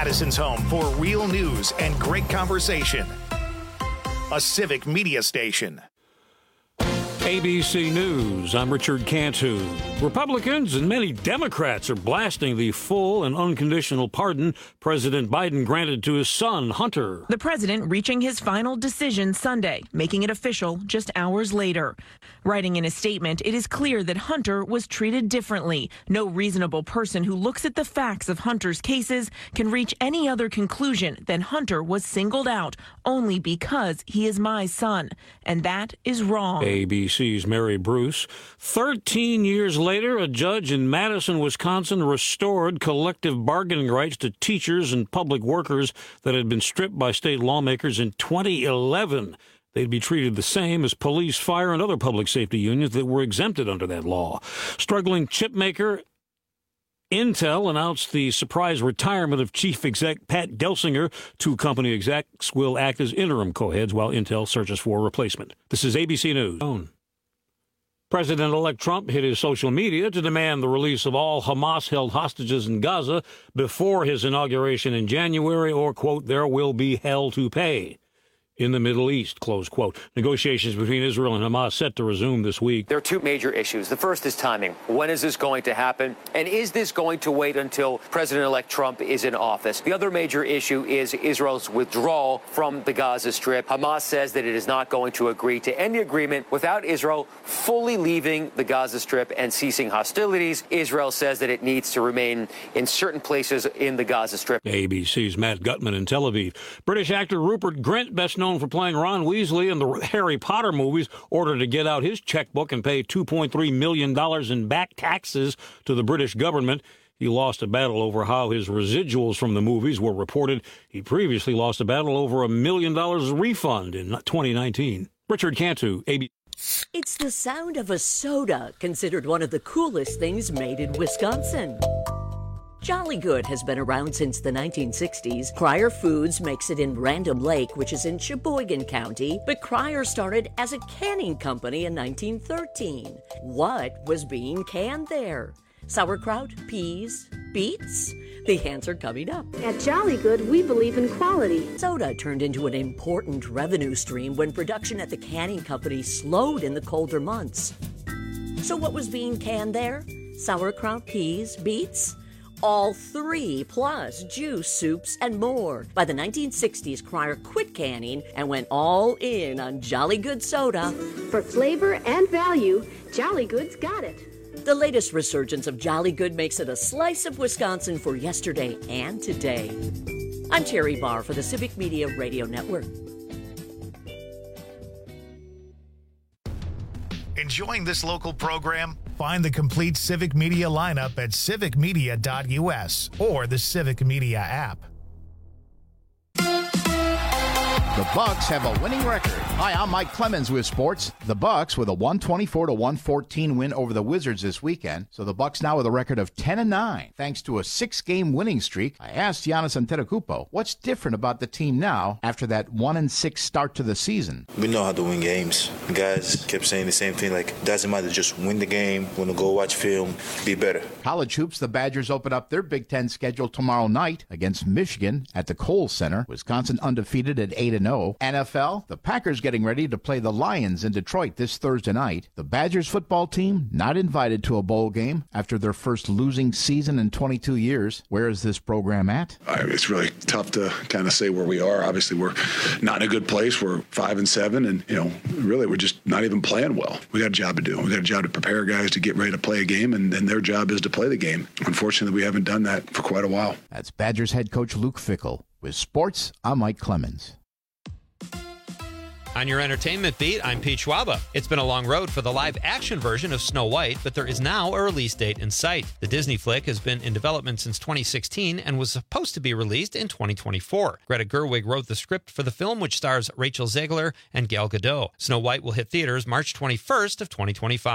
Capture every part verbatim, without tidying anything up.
Madison's home for real news and great conversation. A Civic Media station. A B C News, I'm Richard Cantu. Republicans and many Democrats are blasting the full and unconditional pardon President Biden granted to his son, Hunter. The president reaching his final decision Sunday, making it official just hours later. Writing in a statement, it is clear that Hunter was treated differently. No reasonable person who looks at the facts of Hunter's cases can reach any other conclusion than Hunter was singled out only because he is my son. And that is wrong. A B C's Mary Bruce. Thirteen years later, a judge in Madison, Wisconsin, restored collective bargaining rights to teachers and public workers that had been stripped by state lawmakers in twenty eleven. They'd be treated the same as police, fire, and other public safety unions that were exempted under that law. Struggling chip maker Intel announced the surprise retirement of chief exec Pat Gelsinger. Two company execs will act as interim co-heads while Intel searches for a replacement. This is A B C News. President-elect Trump hit his social media to demand the release of all Hamas-held hostages in Gaza before his inauguration in January, or, quote, there will be hell to pay in the Middle East, close quote. Negotiations between Israel and Hamas set to resume this week. There are two major issues. The first is timing. When is this going to happen? And is this going to wait until President-elect Trump is in office? The other major issue is Israel's withdrawal from the Gaza Strip. Hamas says that it is not going to agree to end the agreement without Israel fully leaving the Gaza Strip and ceasing hostilities. Israel says that it needs to remain in certain places in the Gaza Strip. A B C's Matt Gutman in Tel Aviv. British actor Rupert Grint, best known for playing Ron Weasley in the Harry Potter movies, ordered to get out his checkbook and pay two point three million dollars in back taxes to the British government. He lost a battle over how his residuals from the movies were reported. He previously lost a battle over a million dollars refund in twenty nineteen. Richard Cantu, A B C. It's the sound of a soda, considered one of the coolest things made in Wisconsin. Jolly Good has been around since the nineteen sixties. Cryer Foods makes it in Random Lake, which is in Sheboygan County, but Cryer started as a canning company in nineteen thirteen. What was being canned there? Sauerkraut, peas, beets? The answer coming up. At Jolly Good, we believe in quality. Soda turned into an important revenue stream when production at the canning company slowed in the colder months. So what was being canned there? Sauerkraut, peas, beets? All three, plus juice, soups, and more. By the nineteen sixties, Cryer quit canning and went all in on Jolly Good soda. For flavor and value, Jolly Good's got it. The latest resurgence of Jolly Good makes it a slice of Wisconsin for yesterday and today. I'm Terry Barr for the Civic Media Radio Network. Enjoying this local program? Find the complete Civic Media lineup at civic media dot u s or the Civic Media app. The Bucks have a winning record. Hi, I'm Mike Clemens with sports. The Bucks with a one twenty-four to one fourteen win over the Wizards this weekend. So the Bucks now with a record of ten and nine, thanks to a six-game winning streak. I asked Giannis Antetokounmpo what's different about the team now after that one and six start to the season. We know how to win games. The guys kept saying the same thing, like, doesn't matter, just win the game. Want to go watch film, be better. College hoops, the Badgers open up their Big Ten schedule tomorrow night against Michigan at the Kohl Center. Wisconsin undefeated at eight and oh. N F L, the Packers getting ready to play the Lions in Detroit this Thursday night. The Badgers football team not invited to a bowl game after their first losing season in twenty-two years. Where is this program at? I mean, it's really tough to kind of say where we are. Obviously, we're not in a good place. We're five and seven, and you know, really, we're just not even playing well. We got a job to do. We got a job to prepare guys to get ready to play a game, and, and their job is to play the game. Unfortunately, we haven't done that for quite a while. That's Badgers head coach Luke Fickell. With sports, I'm Mike Clemens. On your entertainment beat, I'm Pete Schwaba. It's been a long road for the live-action version of Snow White, but there is now a release date in sight. The Disney flick has been in development since twenty sixteen and was supposed to be released in twenty twenty-four. Greta Gerwig wrote the script for the film, which stars Rachel Zegler and Gal Gadot. Snow White will hit theaters March twenty-first of twenty twenty-five.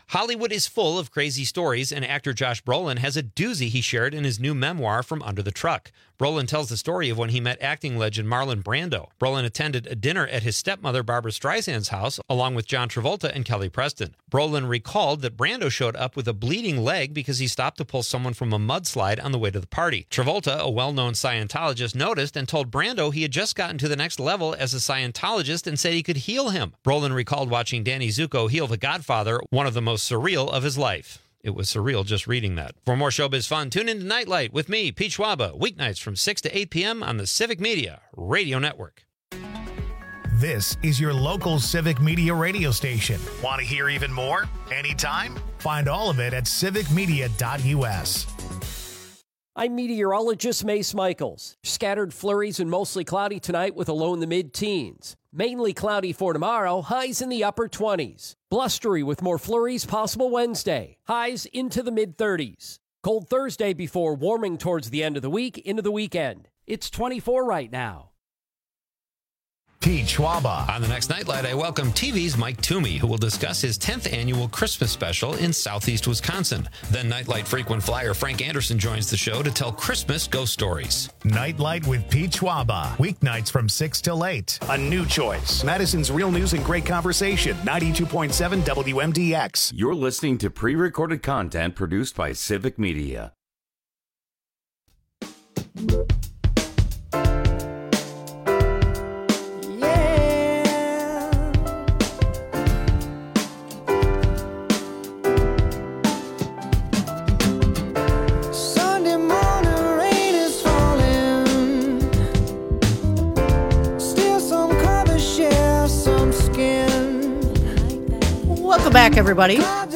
Hollywood is full of crazy stories, and actor Josh Brolin has a doozy he shared in his new memoir, From Under the Truck. Brolin tells the story of when he met acting legend Marlon Brando. Brolin attended a dinner at his stepmother Barbra Streisand's house, along with John Travolta and Kelly Preston. Brolin recalled that Brando showed up with a bleeding leg because he stopped to pull someone from a mudslide on the way to the party. Travolta, a well-known Scientologist, noticed and told Brando he had just gotten to the next level as a Scientologist and said he could heal him. Brolin recalled watching Danny Zuko heal The Godfather, one of the most surreal of his life. It was surreal just reading that. For more showbiz fun, tune in to Nightlight with me, Pete Schwaba, weeknights from six to eight p.m. on the Civic Media Radio Network. This is your local Civic Media radio station. Want to hear even more? Anytime? Find all of it at civic media dot u s. I'm meteorologist Mace Michaels. Scattered flurries and mostly cloudy tonight with a low in the mid-teens. Mainly cloudy for tomorrow, highs in the upper twenties. Blustery with more flurries possible Wednesday, highs into the mid-thirties. Cold Thursday before warming towards the end of the week into the weekend. It's twenty-four right now. Pete Schwaba. On the next Nightlight, I welcome T V's Mike Toomey, who will discuss his tenth annual Christmas special in Southeast Wisconsin. Then Nightlight frequent flyer Frank Anderson joins the show to tell Christmas ghost stories. Nightlight with Pete Schwaba. Weeknights from six till eight. A new choice. Madison's Real News and Great Conversation. ninety-two point seven W M D X. You're listening to pre-recorded content produced by Civic Media. Welcome back, everybody.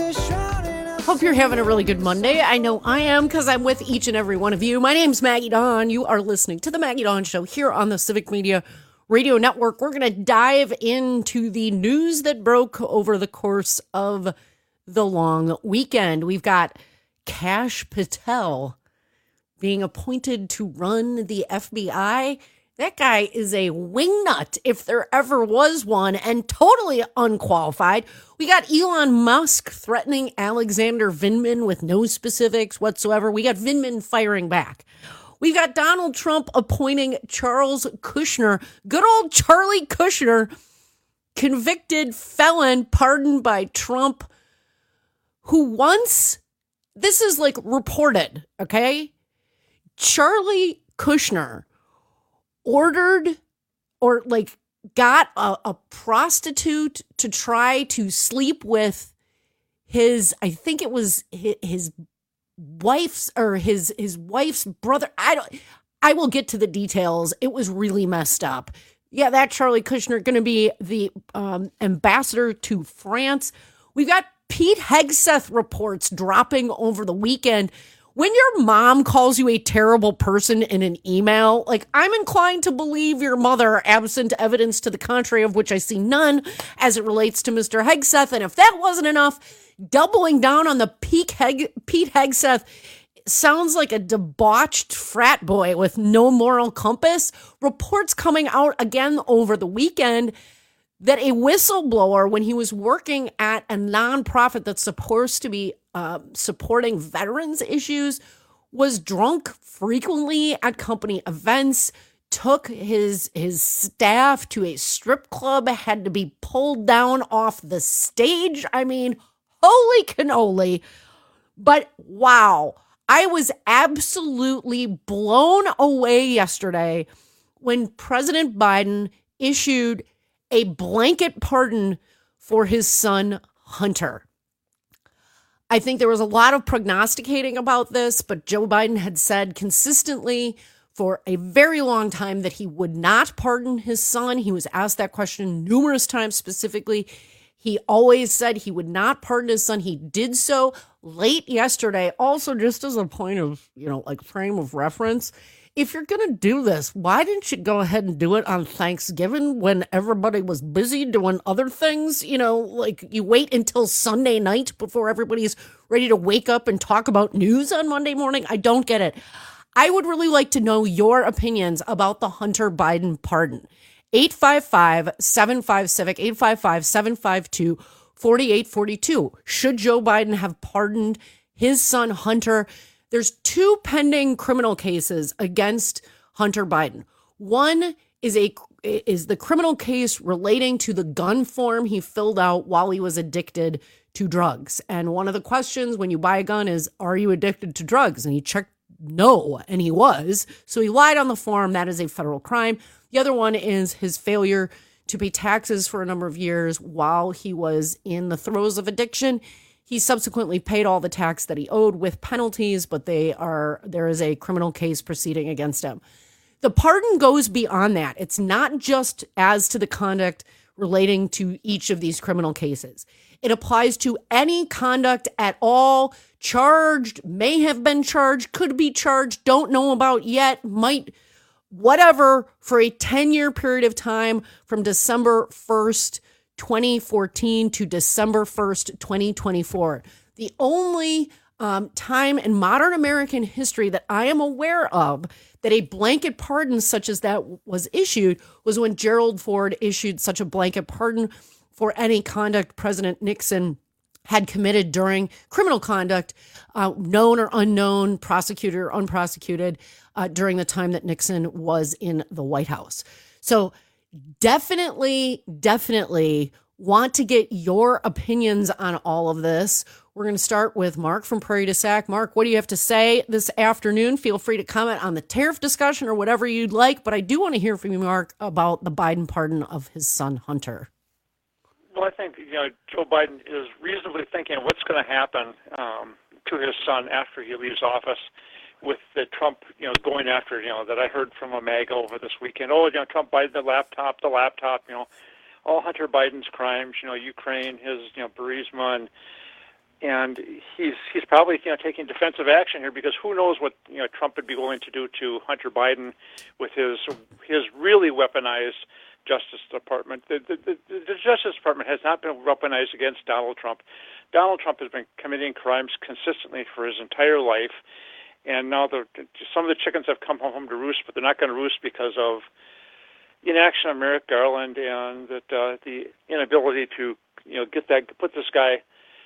Hope you're having a really good Monday. I know I am because I'm with each and every one of you. My name's Maggie Dawn. You are listening to the Maggie Dawn Show here on the Civic Media Radio Network. We're going to dive into the news that broke over the course of the long weekend. We've got Kash Patel being appointed to run the F B I. That guy is a wingnut, if there ever was one, and totally unqualified. We got Elon Musk threatening Alexander Vindman with no specifics whatsoever. We got Vindman firing back. We've got Donald Trump appointing Charles Kushner, good old Charlie Kushner, convicted felon pardoned by Trump, who once, this is like reported, okay? Charlie Kushner ordered or like got a, a prostitute to try to sleep with his, I think it was his, his wife's or his, his wife's brother. I don't, I will get to the details. It was really messed up. Yeah, that Charlie Kushner going to be the um, ambassador to France. We've got Pete Hegseth reports dropping over the weekend. When your mom calls you a terrible person in an email, like, I'm inclined to believe your mother, absent evidence to the contrary, of which I see none as it relates to Mister Hegseth. And if that wasn't enough, doubling down on the Pete, Heg- Pete Hegseth sounds like a debauched frat boy with no moral compass. Reports coming out again over the weekend that a whistleblower, when he was working at a nonprofit that's supposed to be uh, supporting veterans issues, was drunk frequently at company events, took his his staff to a strip club, had to be pulled down off the stage. I mean, holy cannoli. But wow, I was absolutely blown away yesterday when President Biden issued a blanket pardon for his son, Hunter. I think there was a lot of prognosticating about this, but Joe Biden had said consistently for a very long time that he would not pardon his son. He was asked that question numerous times specifically. He always said he would not pardon his son. He did so late yesterday. Also, just as a point of, you know, like frame of reference, if you're going to do this, why didn't you go ahead and do it on Thanksgiving when everybody was busy doing other things? You know, like you wait until Sunday night before everybody's ready to wake up and talk about news on Monday morning. I don't get it. I would really like to know your opinions about the Hunter Biden pardon. eight five five, seven five, CIVIC, eight five five, seven five two, forty-eight forty-two. Should Joe Biden have pardoned his son Hunter? There's two pending criminal cases against Hunter Biden. One is a is the criminal case relating to the gun form he filled out while he was addicted to drugs. And one of the questions when you buy a gun is, are you addicted to drugs? And he checked no, and he was. So he lied on the form. That is a federal crime. The other one is his failure to pay taxes for a number of years while he was in the throes of addiction. He subsequently paid all the tax that he owed with penalties, but they are there is a criminal case proceeding against him. The pardon goes beyond that. It's not just as to the conduct relating to each of these criminal cases. It applies to any conduct at all, charged, may have been charged, could be charged, don't know about yet, might, whatever, for a ten-year period of time from December first, twenty fourteen to December first, twenty twenty-four. The only um, time in modern American history that I am aware of that a blanket pardon such as that was issued was when Gerald Ford issued such a blanket pardon for any conduct President Nixon had committed during criminal conduct, uh, known or unknown, prosecuted or unprosecuted, uh, during the time that Nixon was in the White House. So definitely, definitely want to get your opinions on all of this. We're going to start with Mark from Prairie du Sac. Mark, what do you have to say this afternoon? Feel free to comment on the tariff discussion or whatever you'd like, but I do want to hear from you, Mark, about the Biden pardon of his son, Hunter. Well, I think, you know, Joe Biden is reasonably thinking what's going to happen um, to his son after he leaves office with the Trump, you know, going after, you know, that I heard from a MAGA over this weekend. Oh, you know, Trump Biden, the laptop, the laptop, you know, all Hunter Biden's crimes, you know, Ukraine, his, you know, Burisma, and and he's he's probably, you know, taking defensive action here because who knows what, you know, Trump would be willing to do to Hunter Biden with his his really weaponized Justice Department. The, the, the, the Justice Department has not been weaponized against Donald Trump. Donald Trump has been committing crimes consistently for his entire life, and now the, some of the chickens have come home to roost, but they're not going to roost because of inaction of Merrick Garland and that uh, the inability to, you know, get that put this guy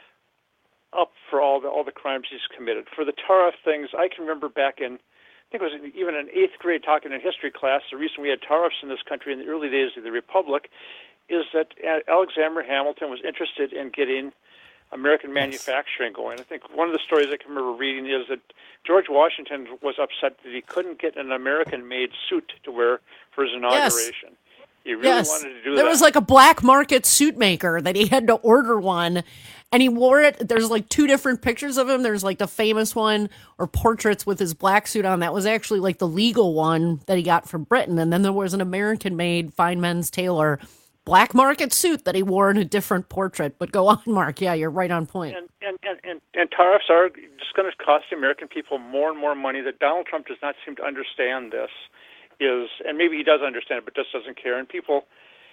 up for all the all the crimes he's committed. For the tariff things, I can remember back in, I think it was even in eighth grade talking in history class, the reason we had tariffs in this country in the early days of the Republic is that Alexander Hamilton was interested in getting American manufacturing going. I think one of the stories I can remember reading is that George Washington was upset that he couldn't get an American-made suit to wear for his inauguration. Yes. He really yes. wanted to do there that. There was like a black market suit maker that he had to order one, and he wore it. There's like two different pictures of him. There's like the famous one or portraits with his black suit on. That was actually like the legal one that he got from Britain. And then there was an American-made fine men's tailor black market suit that he wore in a different portrait. But go on, Mark. Yeah, you're right on point. And and, and, and, and tariffs are just going to cost the American people more and more money. That Donald Trump does not seem to understand this. Is and maybe he does understand it, but just doesn't care. And people,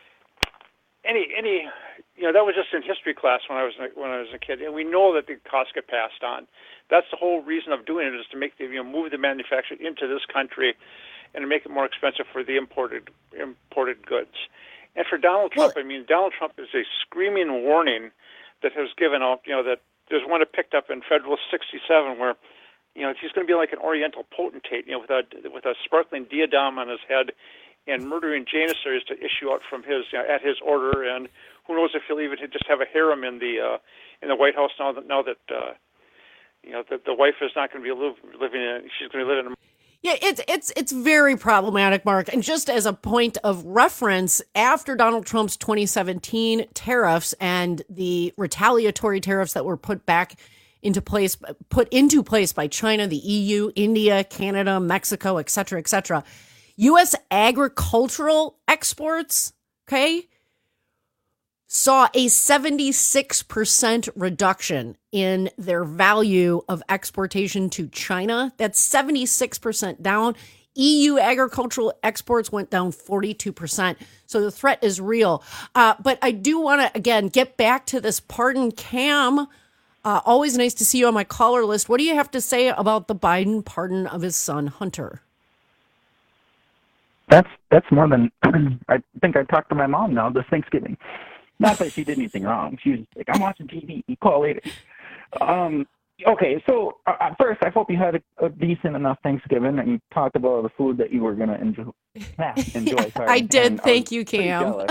any any, you know, that was just in history class when I was when I was a kid, and we know that the costs get passed on. That's the whole reason of doing it is to make the you know move the manufacturing into this country, and to make it more expensive for the imported imported goods. And for Donald Trump, well, I mean, Donald Trump is a screaming warning that has given out. You know that there's one that picked up in Federalist sixty-seven where. You know, he's going to be like an Oriental potentate, you know, with a with a sparkling diadem on his head, and murdering janissaries to issue out from his you know, at his order. And who knows if he'll even just have a harem in the uh, in the White House now that now that uh, you know that the wife is not going to be live, living in. She's going to live in. A- Yeah, it's it's it's very problematic, Mark. And just as a point of reference, after Donald Trump's twenty seventeen tariffs and the retaliatory tariffs that were put back into place, put into place by China, the E U, India, Canada, Mexico, et cetera, et cetera, U S agricultural exports, okay, saw a seventy-six percent reduction in their value of exportation to China. That's seventy-six percent down. E U agricultural exports went down forty-two percent. So the threat is real. Uh, but I do want to, again, get back to this pardon. Cam, uh, always nice to see you on my caller list. What do you have to say about the Biden pardon of his son, Hunter? That's that's more than I think I talked to my mom now this Thanksgiving. Not that she did anything wrong. She was like, I'm watching T V. You call later. Um, okay, so uh, first, I hope you had a, a decent enough Thanksgiving and you talked about all the food that you were going to enjoy. enjoy sorry. I did. And Thank I you, Cam.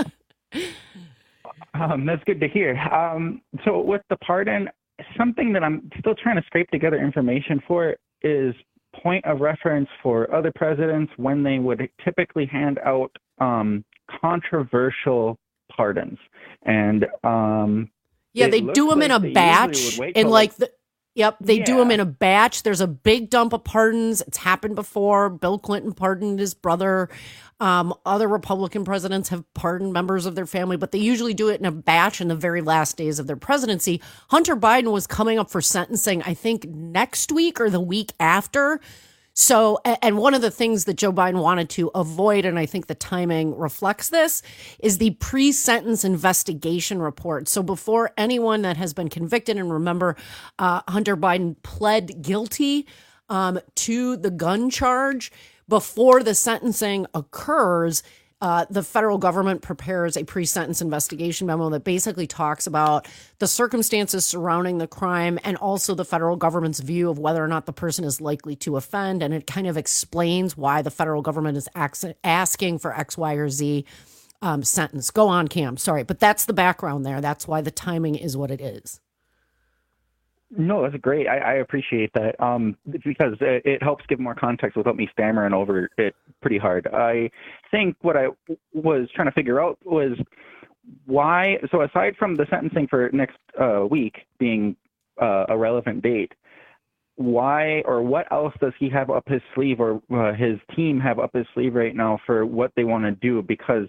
Um, that's good to hear. Um, so with the pardon, something that I'm still trying to scrape together information for is point of reference for other presidents when they would typically hand out um, controversial pardons. And um, yeah, they do them like in a batch. And like the Yep, they yeah. do them in a batch. There's a big dump of pardons. It's happened before. Bill Clinton pardoned his brother. Um, other Republican presidents have pardoned members of their family, but they usually do it in a batch in the very last days of their presidency. Hunter Biden was coming up for sentencing, I think, next week or the week after. So, and one of the things that Joe Biden wanted to avoid, and I think the timing reflects this, is the pre-sentence investigation report. So before anyone that has been convicted, and remember, uh, Hunter Biden pled guilty um, to the gun charge, before the sentencing occurs, Uh, the federal government prepares a pre-sentence investigation memo that basically talks about the circumstances surrounding the crime and also the federal government's view of whether or not the person is likely to offend. And it kind of explains why the federal government is asking for X, Y, or Z um, sentence. Go on, Cam. Sorry, but that's the background there. That's why the timing is what it is. No, that's great. I, I appreciate that um, because it, it helps give more context without me stammering over it pretty hard. I think what I was trying to figure out was why. So aside from the sentencing for next uh, week being uh, a relevant date, why or what else does he have up his sleeve or uh, his team have up his sleeve right now for what they want to do? Because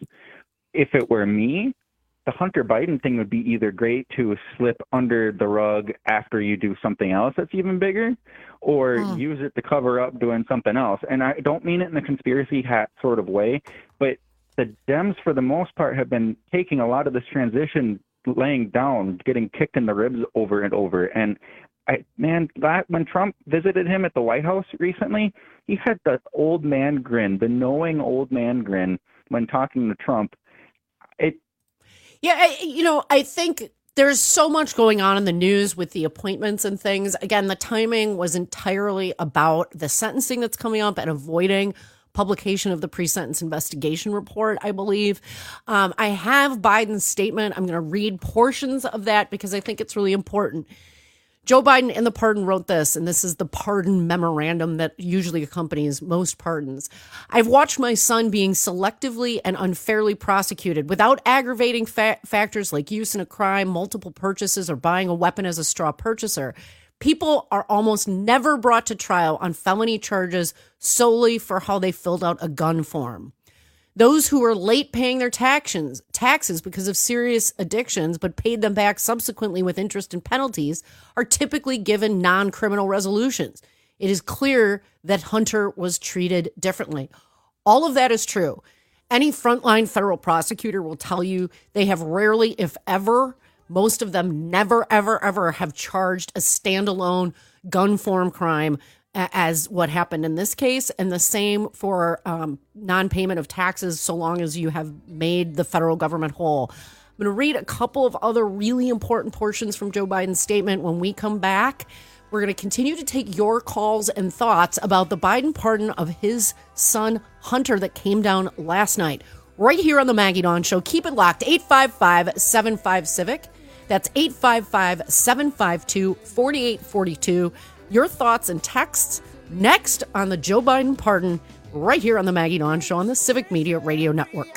if it were me, the Hunter Biden thing would be either great to slip under the rug after you do something else that's even bigger, or oh. use it to cover up doing something else. And I don't mean it in a conspiracy hat sort of way, but the Dems, for the most part, have been taking a lot of this transition laying down, getting kicked in the ribs over and over. And I, man, that, when Trump visited him at the White House recently, he had the old man grin, the knowing old man grin when talking to Trump. It, Yeah, I, you know, I think there's so much going on in the news with the appointments and things. Again, the timing was entirely about the sentencing that's coming up and avoiding publication of the pre-sentence investigation report, I believe. Um, I have Biden's statement. I'm going to read portions of that because I think it's really important. Joe Biden in the pardon wrote this, and this is the pardon memorandum that usually accompanies most pardons. I've watched my son being selectively and unfairly prosecuted without aggravating fa- factors like use in a crime, multiple purchases, or buying a weapon as a straw purchaser. People are almost never brought to trial on felony charges solely for how they filled out a gun form. Those who are late paying their taxes, taxes because of serious addictions, but paid them back subsequently with interest and penalties, are typically given non-criminal resolutions. It is clear that Hunter was treated differently. All of that is true. Any frontline federal prosecutor will tell you they have rarely, if ever, most of them never, ever, ever have charged a standalone gun form crime as what happened in this case, and the same for um, non-payment of taxes so long as you have made the federal government whole. I'm going to read a couple of other really important portions from Joe Biden's statement. When we come back, we're going to continue to take your calls and thoughts about the Biden pardon of his son, Hunter, that came down last night, right here on the Maggie Dawn Show. Keep it locked, eight five five, seven five, CIVIC. That's eight five five, seven five two, four eight four two. Your thoughts and texts next on the Joe Biden pardon, right here on the Maggie Dawn Show on the Civic Media Radio Network.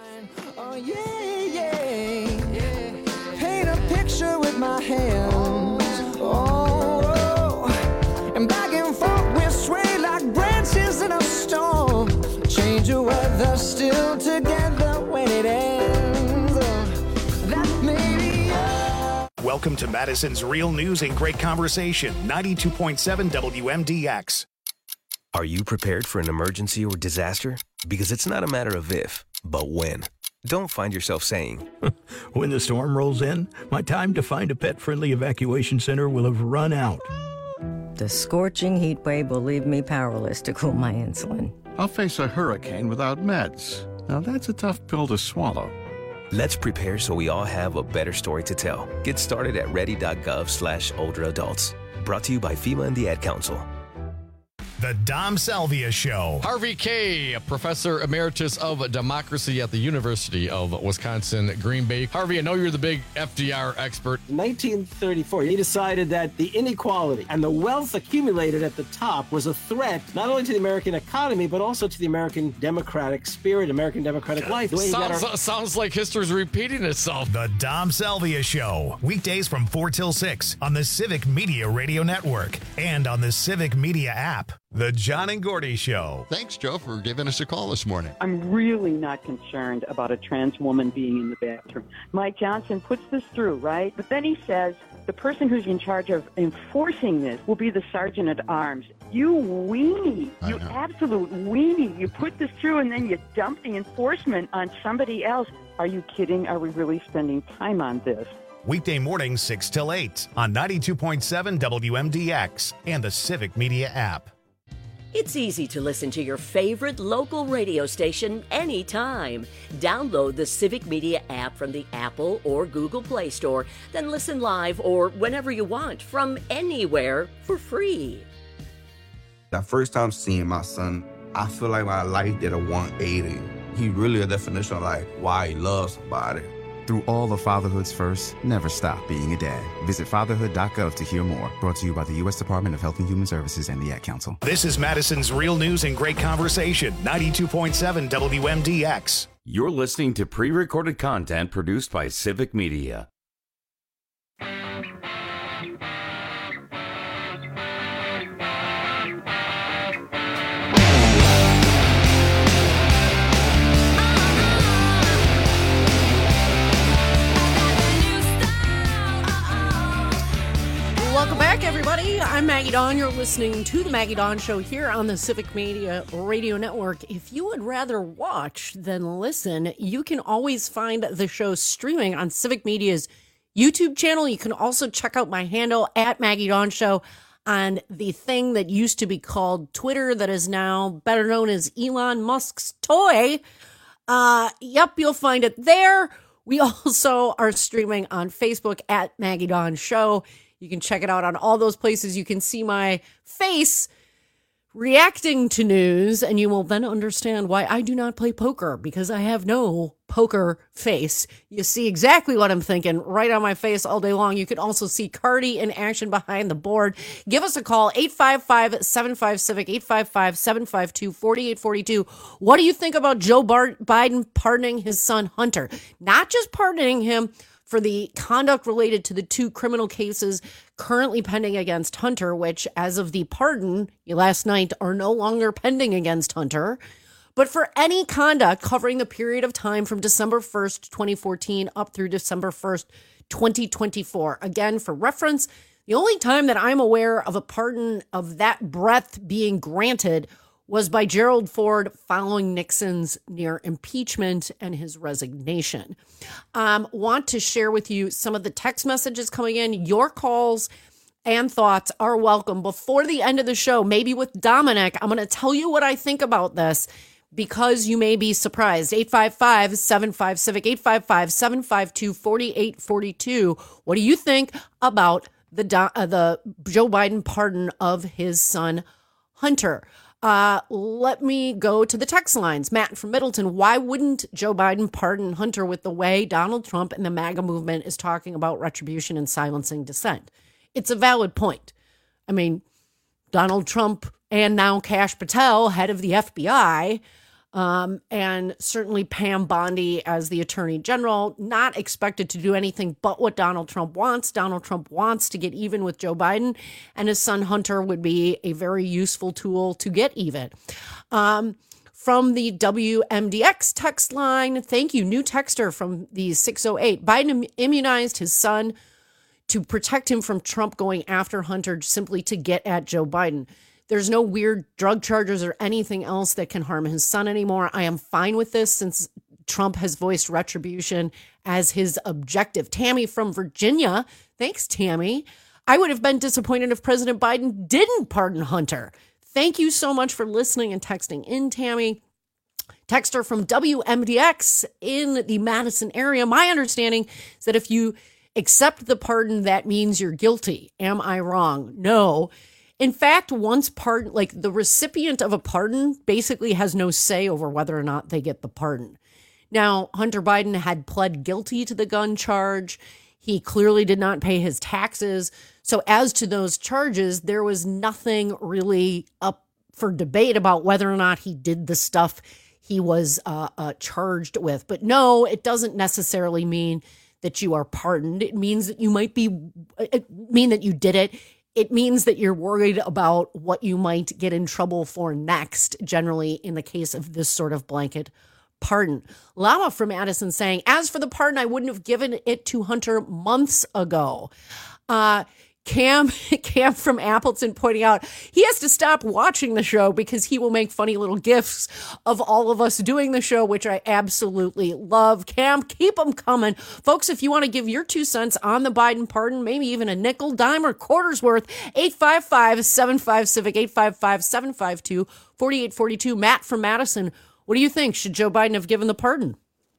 Oh, yeah, yeah, yeah. Paint a picture with my hands. Oh, oh. And back and forth we sway like branches in a storm. Change your weather, still together when it ends. That may be. Welcome to Madison's Real News and Great Conversation, ninety-two point seven W M D X. Are you prepared for an emergency or disaster? Because it's not a matter of if, but when. Don't find yourself saying, when the storm rolls in, my time to find a pet-friendly evacuation center will have run out. The scorching heat wave will leave me powerless to cool my insulin. I'll face a hurricane without meds. Now that's a tough pill to swallow. Let's prepare so we all have a better story to tell. Get started at ready.gov slash older adults. Brought to you by FEMA and the Ad Council. The Dom Salvia Show. Harvey Kaye, a professor emeritus of democracy at the University of Wisconsin, Green Bay. Harvey, I know you're the big F D R expert. In nineteen thirty-four, he decided that the inequality and the wealth accumulated at the top was a threat not only to the American economy, but also to the American democratic spirit, American democratic life. The way he got Sounds, our- sounds like history's repeating itself. The Dom Salvia Show. Weekdays from four till six on the Civic Media Radio Network and on the Civic Media app. The John and Gordy Show. Thanks, Joe, for giving us a call this morning. I'm really not concerned about a trans woman being in the bathroom. Mike Johnson puts this through, right? But then he says the person who's in charge of enforcing this will be the sergeant at arms. You weenie. You absolute weenie. You put this through and then you dump the enforcement on somebody else. Are you kidding? Are we really spending time on this? Weekday mornings six till eight on ninety-two point seven W M D X and the Civic Media app. It's easy to listen to your favorite local radio station anytime. Download the Civic Media app from the Apple or Google Play Store, then listen live or whenever you want from anywhere for free. That first time seeing my son, I feel like my life did a one eighty. He really a definition of like why he loves somebody. Through all of fatherhood's first, never stop being a dad. Visit fatherhood dot gov to hear more. Brought to you by the U S Department of Health and Human Services and the Ad Council. This is Madison's Real News and Great Conversation, ninety-two point seven W M D X. You're listening to pre-recorded content produced by Civic Media. Welcome back, everybody. I'm Maggie Dawn. You're listening to The Maggie Dawn Show here on the Civic Media Radio Network. If you would rather watch than listen, you can always find the show streaming on Civic Media's YouTube channel. You can also check out my handle at Maggie Dawn Show on the thing that used to be called Twitter that is now better known as Elon Musk's toy. Uh, yep, you'll find it there. We also are streaming on Facebook at Maggie Dawn Show. You can check it out on all those places. You can see my face reacting to news, and you will then understand why I do not play poker, because I have no poker face. You see exactly what I'm thinking right on my face all day long. You can also see Cardi in action behind the board. Give us a call, eight five five, seven five, CIVIC, eight five five, seven five two, four eight four two. What do you think about Joe Bar- Biden pardoning his son Hunter? Not just pardoning him for the conduct related to the two criminal cases currently pending against Hunter, which, as of the pardon last night, are no longer pending against Hunter, but for any conduct covering the period of time from December first, twenty fourteen up through December first, twenty twenty-four. Again, for reference, the only time that I'm aware of a pardon of that breadth being granted was by Gerald Ford following Nixon's near impeachment and his resignation. Um, want to share with you some of the text messages coming in. Your calls and thoughts are welcome. Before the end of the show, maybe with Dominic, I'm going to tell you what I think about this, because you may be surprised. eight five five, seven five, CIVIC, eight five five, seven five two, four eight four two. What do you think about the uh, the Joe Biden pardon of his son, Hunter? Uh, let me go to the text lines. Matt from Middleton, why wouldn't Joe Biden pardon Hunter with the way Donald Trump and the MAGA movement is talking about retribution and silencing dissent? It's a valid point. I mean, Donald Trump and now Kash Patel, head of the F B I, um, and certainly Pam Bondi as the Attorney General, not expected to do anything but what Donald Trump wants. Donald Trump wants to get even with Joe Biden, and his son Hunter would be a very useful tool to get even. Um, from the W M D X text line, thank you, new texter from the six oh eight. Biden immunized his son to protect him from Trump going after Hunter simply to get at Joe Biden. There's no weird drug charges or anything else that can harm his son anymore. I am fine with this since Trump has voiced retribution as his objective. Tammy from Virginia. Thanks, Tammy. I would have been disappointed if President Biden didn't pardon Hunter. Thank you so much for listening and texting in, Tammy. Texter from W M D X in the Madison area. My understanding is that if you accept the pardon, that means you're guilty. Am I wrong? No. In fact, once pardon, like the recipient of a pardon basically has no say over whether or not they get the pardon. Now, Hunter Biden had pled guilty to the gun charge. He clearly did not pay his taxes. So as to those charges, there was nothing really up for debate about whether or not he did the stuff he was uh, uh, charged with. But no, it doesn't necessarily mean that you are pardoned. It means that you might be, it mean that you did it. It means that you're worried about what you might get in trouble for next, generally in the case of this sort of blanket pardon. Lama from Addison saying, as for the pardon, I wouldn't have given it to Hunter months ago. Uh, Cam, Cam from Appleton pointing out he has to stop watching the show because he will make funny little gifs of all of us doing the show, which I absolutely love. Cam, keep them coming. Folks, if you want to give your two cents on the Biden pardon, maybe even a nickel, dime, or quarter's worth, eight five five, seven five, CIVIC, eight five five, seven five two, four eight four two. Matt from Madison, what do you think? Should Joe Biden have given the pardon?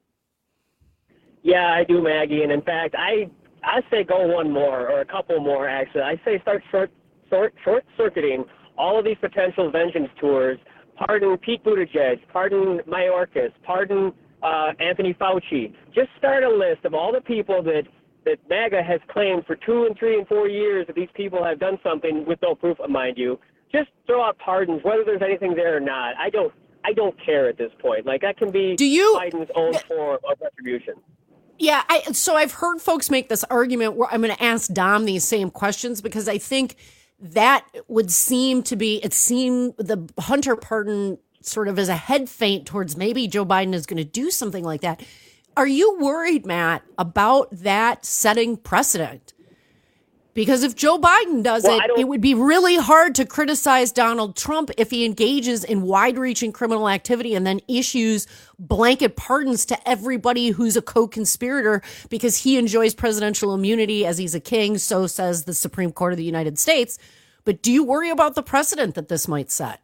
Yeah, I do, Maggie. And in fact, I I say go one more or a couple more, actually. I say start short, short, short-circuiting all of these potential vengeance tours. Pardon Pete Buttigieg, pardon Mayorkas, pardon uh, Anthony Fauci. Just start a list of all the people that, that MAGA has claimed for two and three and four years that these people have done something with no proof, mind you. Just throw out pardons, whether there's anything there or not. I don't I don't care at this point. Like, that can be Do you, Biden's own form of retribution. Yeah, I, so I've heard folks make this argument where I'm going to ask Dom these same questions because I think that would seem to be, it seemed the Hunter pardon sort of as a head feint towards maybe Joe Biden is going to do something like that. Are you worried, Matt, about that setting precedent? Because if Joe Biden does well, it, it would be really hard to criticize Donald Trump if he engages in wide-reaching criminal activity and then issues blanket pardons to everybody who's a co-conspirator because he enjoys presidential immunity as he's a king, so says the Supreme Court of the United States. But do you worry about the precedent that this might set?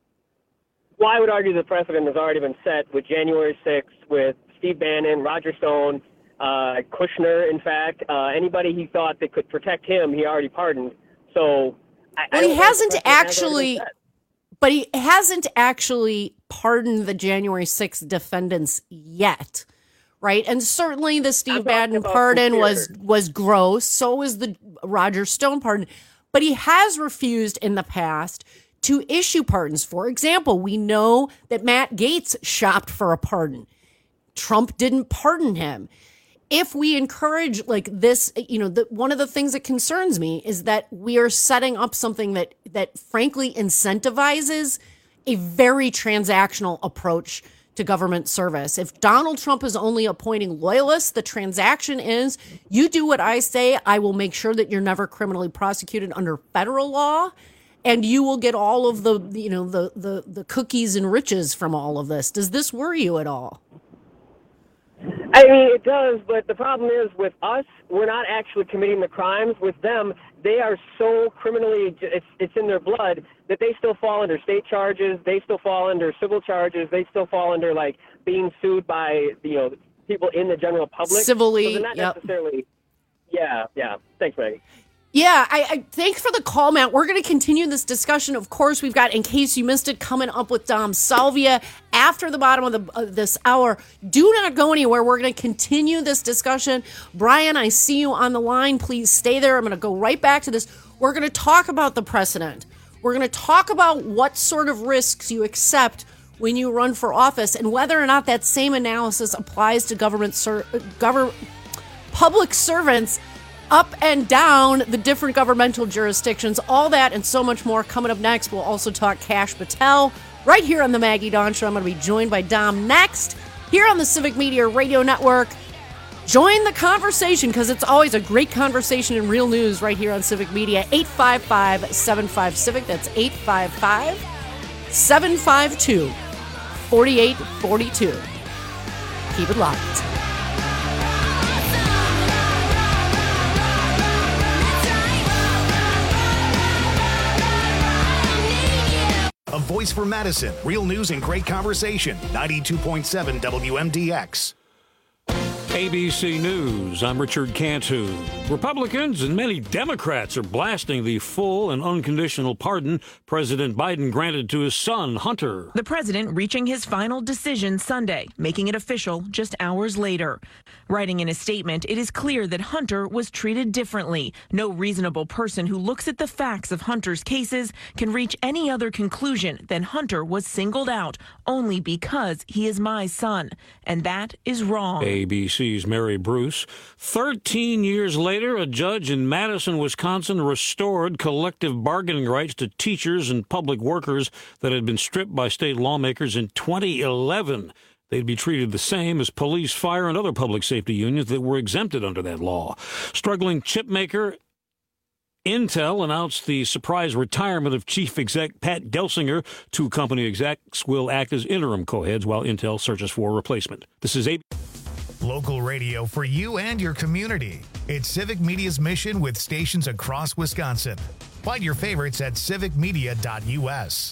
Well, I would argue the precedent has already been set with January sixth, with Steve Bannon, Roger Stone, Uh, Kushner, in fact, uh, anybody he thought that could protect him, he already pardoned. So, I, well, I he hasn't actually, has but he hasn't actually pardoned the January sixth defendants yet, right? And certainly the Steve Bannon pardon was was gross. So was the Roger Stone pardon, but he has refused in the past to issue pardons. For example, we know that Matt Gaetz shopped for a pardon. Trump didn't pardon him. If we encourage like this, you know, the, one of the things that concerns me is that we are setting up something that that frankly incentivizes a very transactional approach to government service. If Donald Trump is only appointing loyalists, the transaction is you do what I say, I will make sure that you're never criminally prosecuted under federal law, and you will get all of the, you know, the the the cookies and riches from all of this. Does this worry you at all? I mean, it does, but the problem is with us, we're not actually committing the crimes. With them, they are so criminally, it's, it's in their blood that they still fall under state charges. They still fall under civil charges. They still fall under, like, being sued by, you know, people in the general public. Civilly, so they're not yep. necessarily, yeah, yeah. Thanks, Maggie. Yeah, I, I thanks for the call, Matt. We're going to continue this discussion. Of course, we've got, in case you missed it, coming up with Dom Salvia after the bottom of the of this hour. Do not go anywhere. We're going to continue this discussion. Brian, I see you on the line. Please stay there. I'm going to go right back to this. We're going to talk about the precedent. We're going to talk about what sort of risks you accept when you run for office and whether or not that same analysis applies to government ser- government public servants up and down the different governmental jurisdictions. All that and so much more coming up next. We'll also talk Kash Patel right here on the Maggie Dawn Show. I'm going to be joined by Dom next here on the Civic Media Radio Network. Join the conversation because it's always a great conversation and real news right here on Civic Media. eight five five, seven five, CIVIC. That's eight five five, seven five two, four eight four two. Keep it locked. voice for Madison. Real news and great conversation. ninety-two point seven W M D X. A B C News, I'm Richard Cantu. Republicans and many Democrats are blasting the full and unconditional pardon President Biden granted to his son, Hunter. The president reaching his final decision Sunday, making it official just hours later. Writing in a statement, it is clear that Hunter was treated differently. No reasonable person who looks at the facts of Hunter's cases can reach any other conclusion than Hunter was singled out only because he is my son. And that is wrong. A B C's Mary Bruce. Thirteen years later, a judge in Madison, Wisconsin restored collective bargaining rights to teachers and public workers that had been stripped by state lawmakers in twenty eleven. They'd be treated the same as police, fire, and other public safety unions that were exempted under that law. Struggling chip maker Intel announced the surprise retirement of chief exec Pat Gelsinger. Two company execs will act as interim co-heads while Intel searches for a replacement. This is A. Local radio for you and your community. It's Civic Media's mission with stations across Wisconsin. Find your favorites at civic media dot U S.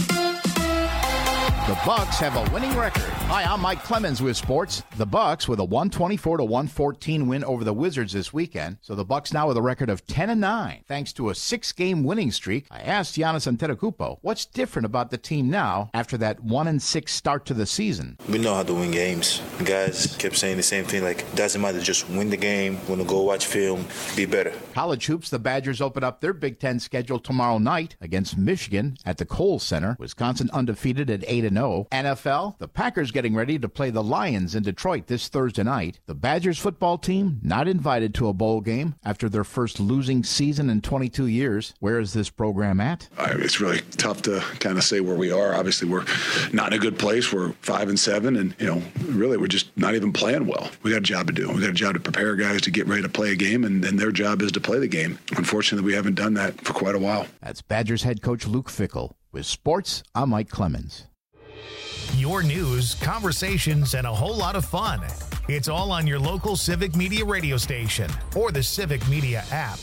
The Bucks have a winning record. Hi, I'm Mike Clemens with sports. The Bucks with a one twenty-four to one fourteen win over the Wizards this weekend. So the Bucks now with a record of ten and nine, thanks to a six-game winning streak. I asked Giannis Antetokounmpo what's different about the team now after that one and six start to the season. We know how to win games. The guys kept saying the same thing, like, doesn't matter, just win the game. When to go watch film, be better. College hoops, the Badgers open up their Big Ten schedule tomorrow night against Michigan at the Kohl Center. Wisconsin undefeated at eight and oh. N F L, the Packers getting ready to play the Lions in Detroit this Thursday night. The Badgers football team not invited to a bowl game after their first losing season in twenty-two years. Where is this program at? Uh, it's really tough to kind of say where we are. Obviously, we're not in a good place. We're five and seven, and you know, really, we're just not even playing well. We got a job to do. We got a job to prepare guys to get ready to play a game, and then their job is to play the game. Unfortunately, we haven't done that for quite a while. That's Badgers head coach Luke Fickell. With sports, I'm Mike Clemens. Your news, conversations, and a whole lot of fun. It's all on your local Civic Media radio station or the Civic Media app.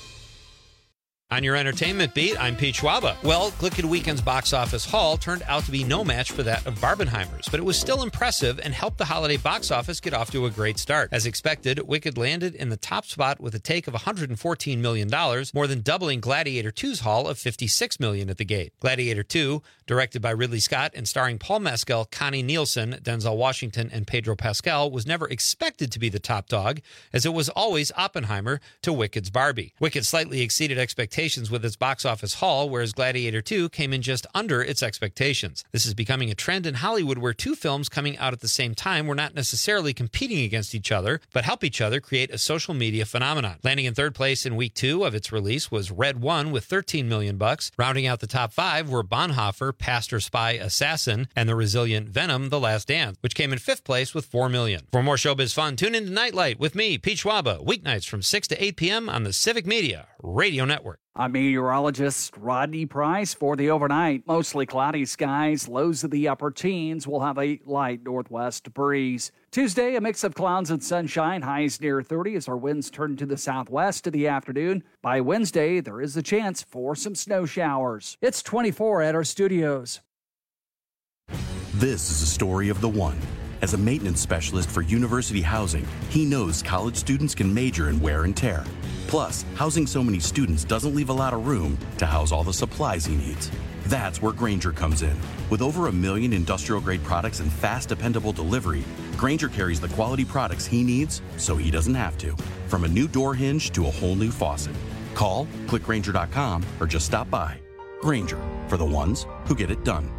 On your entertainment beat, I'm Pete Schwaba. Well, Glicked Weekend's box office haul turned out to be no match for that of Barbenheimer's, but it was still impressive and helped the holiday box office get off to a great start. As expected, Wicked landed in the top spot with a take of one hundred fourteen million dollars, more than doubling Gladiator two's haul of fifty-six million dollars at the gate. Gladiator two, directed by Ridley Scott and starring Paul Mescal, Connie Nielsen, Denzel Washington, and Pedro Pascal, was never expected to be the top dog, as it was always Oppenheimer to Wicked's Barbie. Wicked slightly exceeded expectations with its box office haul, whereas Gladiator two came in just under its expectations. This is becoming a trend in Hollywood where two films coming out at the same time were not necessarily competing against each other, but help each other create a social media phenomenon. Landing in third place in week two of its release was Red One with thirteen million bucks. Rounding out the top five were Bonhoeffer, Pastor, Spy, Assassin, and the resilient Venom, The Last Dance, which came in fifth place with four million. For more showbiz fun, tune in to Nightlight with me, Pete Schwaba, weeknights from six to eight p.m. on the Civic Media Radio Network. I'm meteorologist Rodney Price for the overnight. Mostly cloudy skies, lows of the upper teens. We'll have a light northwest breeze. Tuesday, a mix of clouds and sunshine, highs near thirty as our winds turn to the southwest in the afternoon. By Wednesday, there is a chance for some snow showers. It's twenty-four at our studios. This is a story of the one. As a maintenance specialist for University Housing, he knows college students can major in wear and tear. Plus, housing so many students doesn't leave a lot of room to house all the supplies he needs. That's where Grainger comes in. With over a million industrial-grade products and fast, dependable delivery, Grainger carries the quality products he needs so he doesn't have to. From a new door hinge to a whole new faucet. Call, click Grainger dot com, or just stop by. Grainger, for the ones who get it done.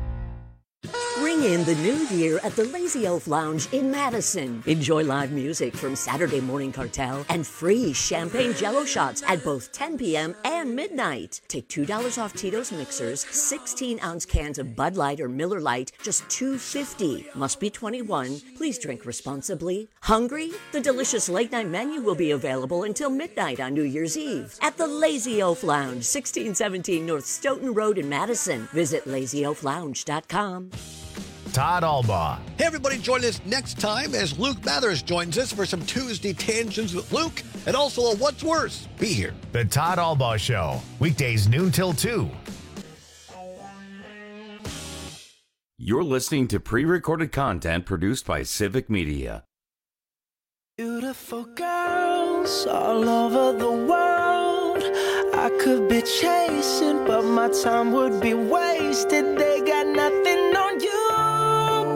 Ring in the new year at the Lazy Elf Lounge in Madison. Enjoy live music from Saturday Morning Cartel and free champagne jello shots at both ten p.m. and midnight. Take two dollars off Tito's mixers, sixteen-ounce cans of Bud Light or Miller Lite, just two dollars and fifty cents. Must be twenty-one. Please drink responsibly. Hungry? The delicious late-night menu will be available until midnight on New Year's Eve at the Lazy Elf Lounge, sixteen seventeen North Stoughton Road in Madison. Visit lazy elf lounge dot com. Todd Albaugh. Hey, everybody, join us next time as Luke Mathers joins us for some Tuesday Tangents with Luke and also a What's Worse. Be here. The Todd Albaugh Show, weekdays noon till two. You're listening to pre-recorded content produced by Civic Media. Beautiful girls all over the world I could be chasing, but my time would be wasted. They got nothing on you,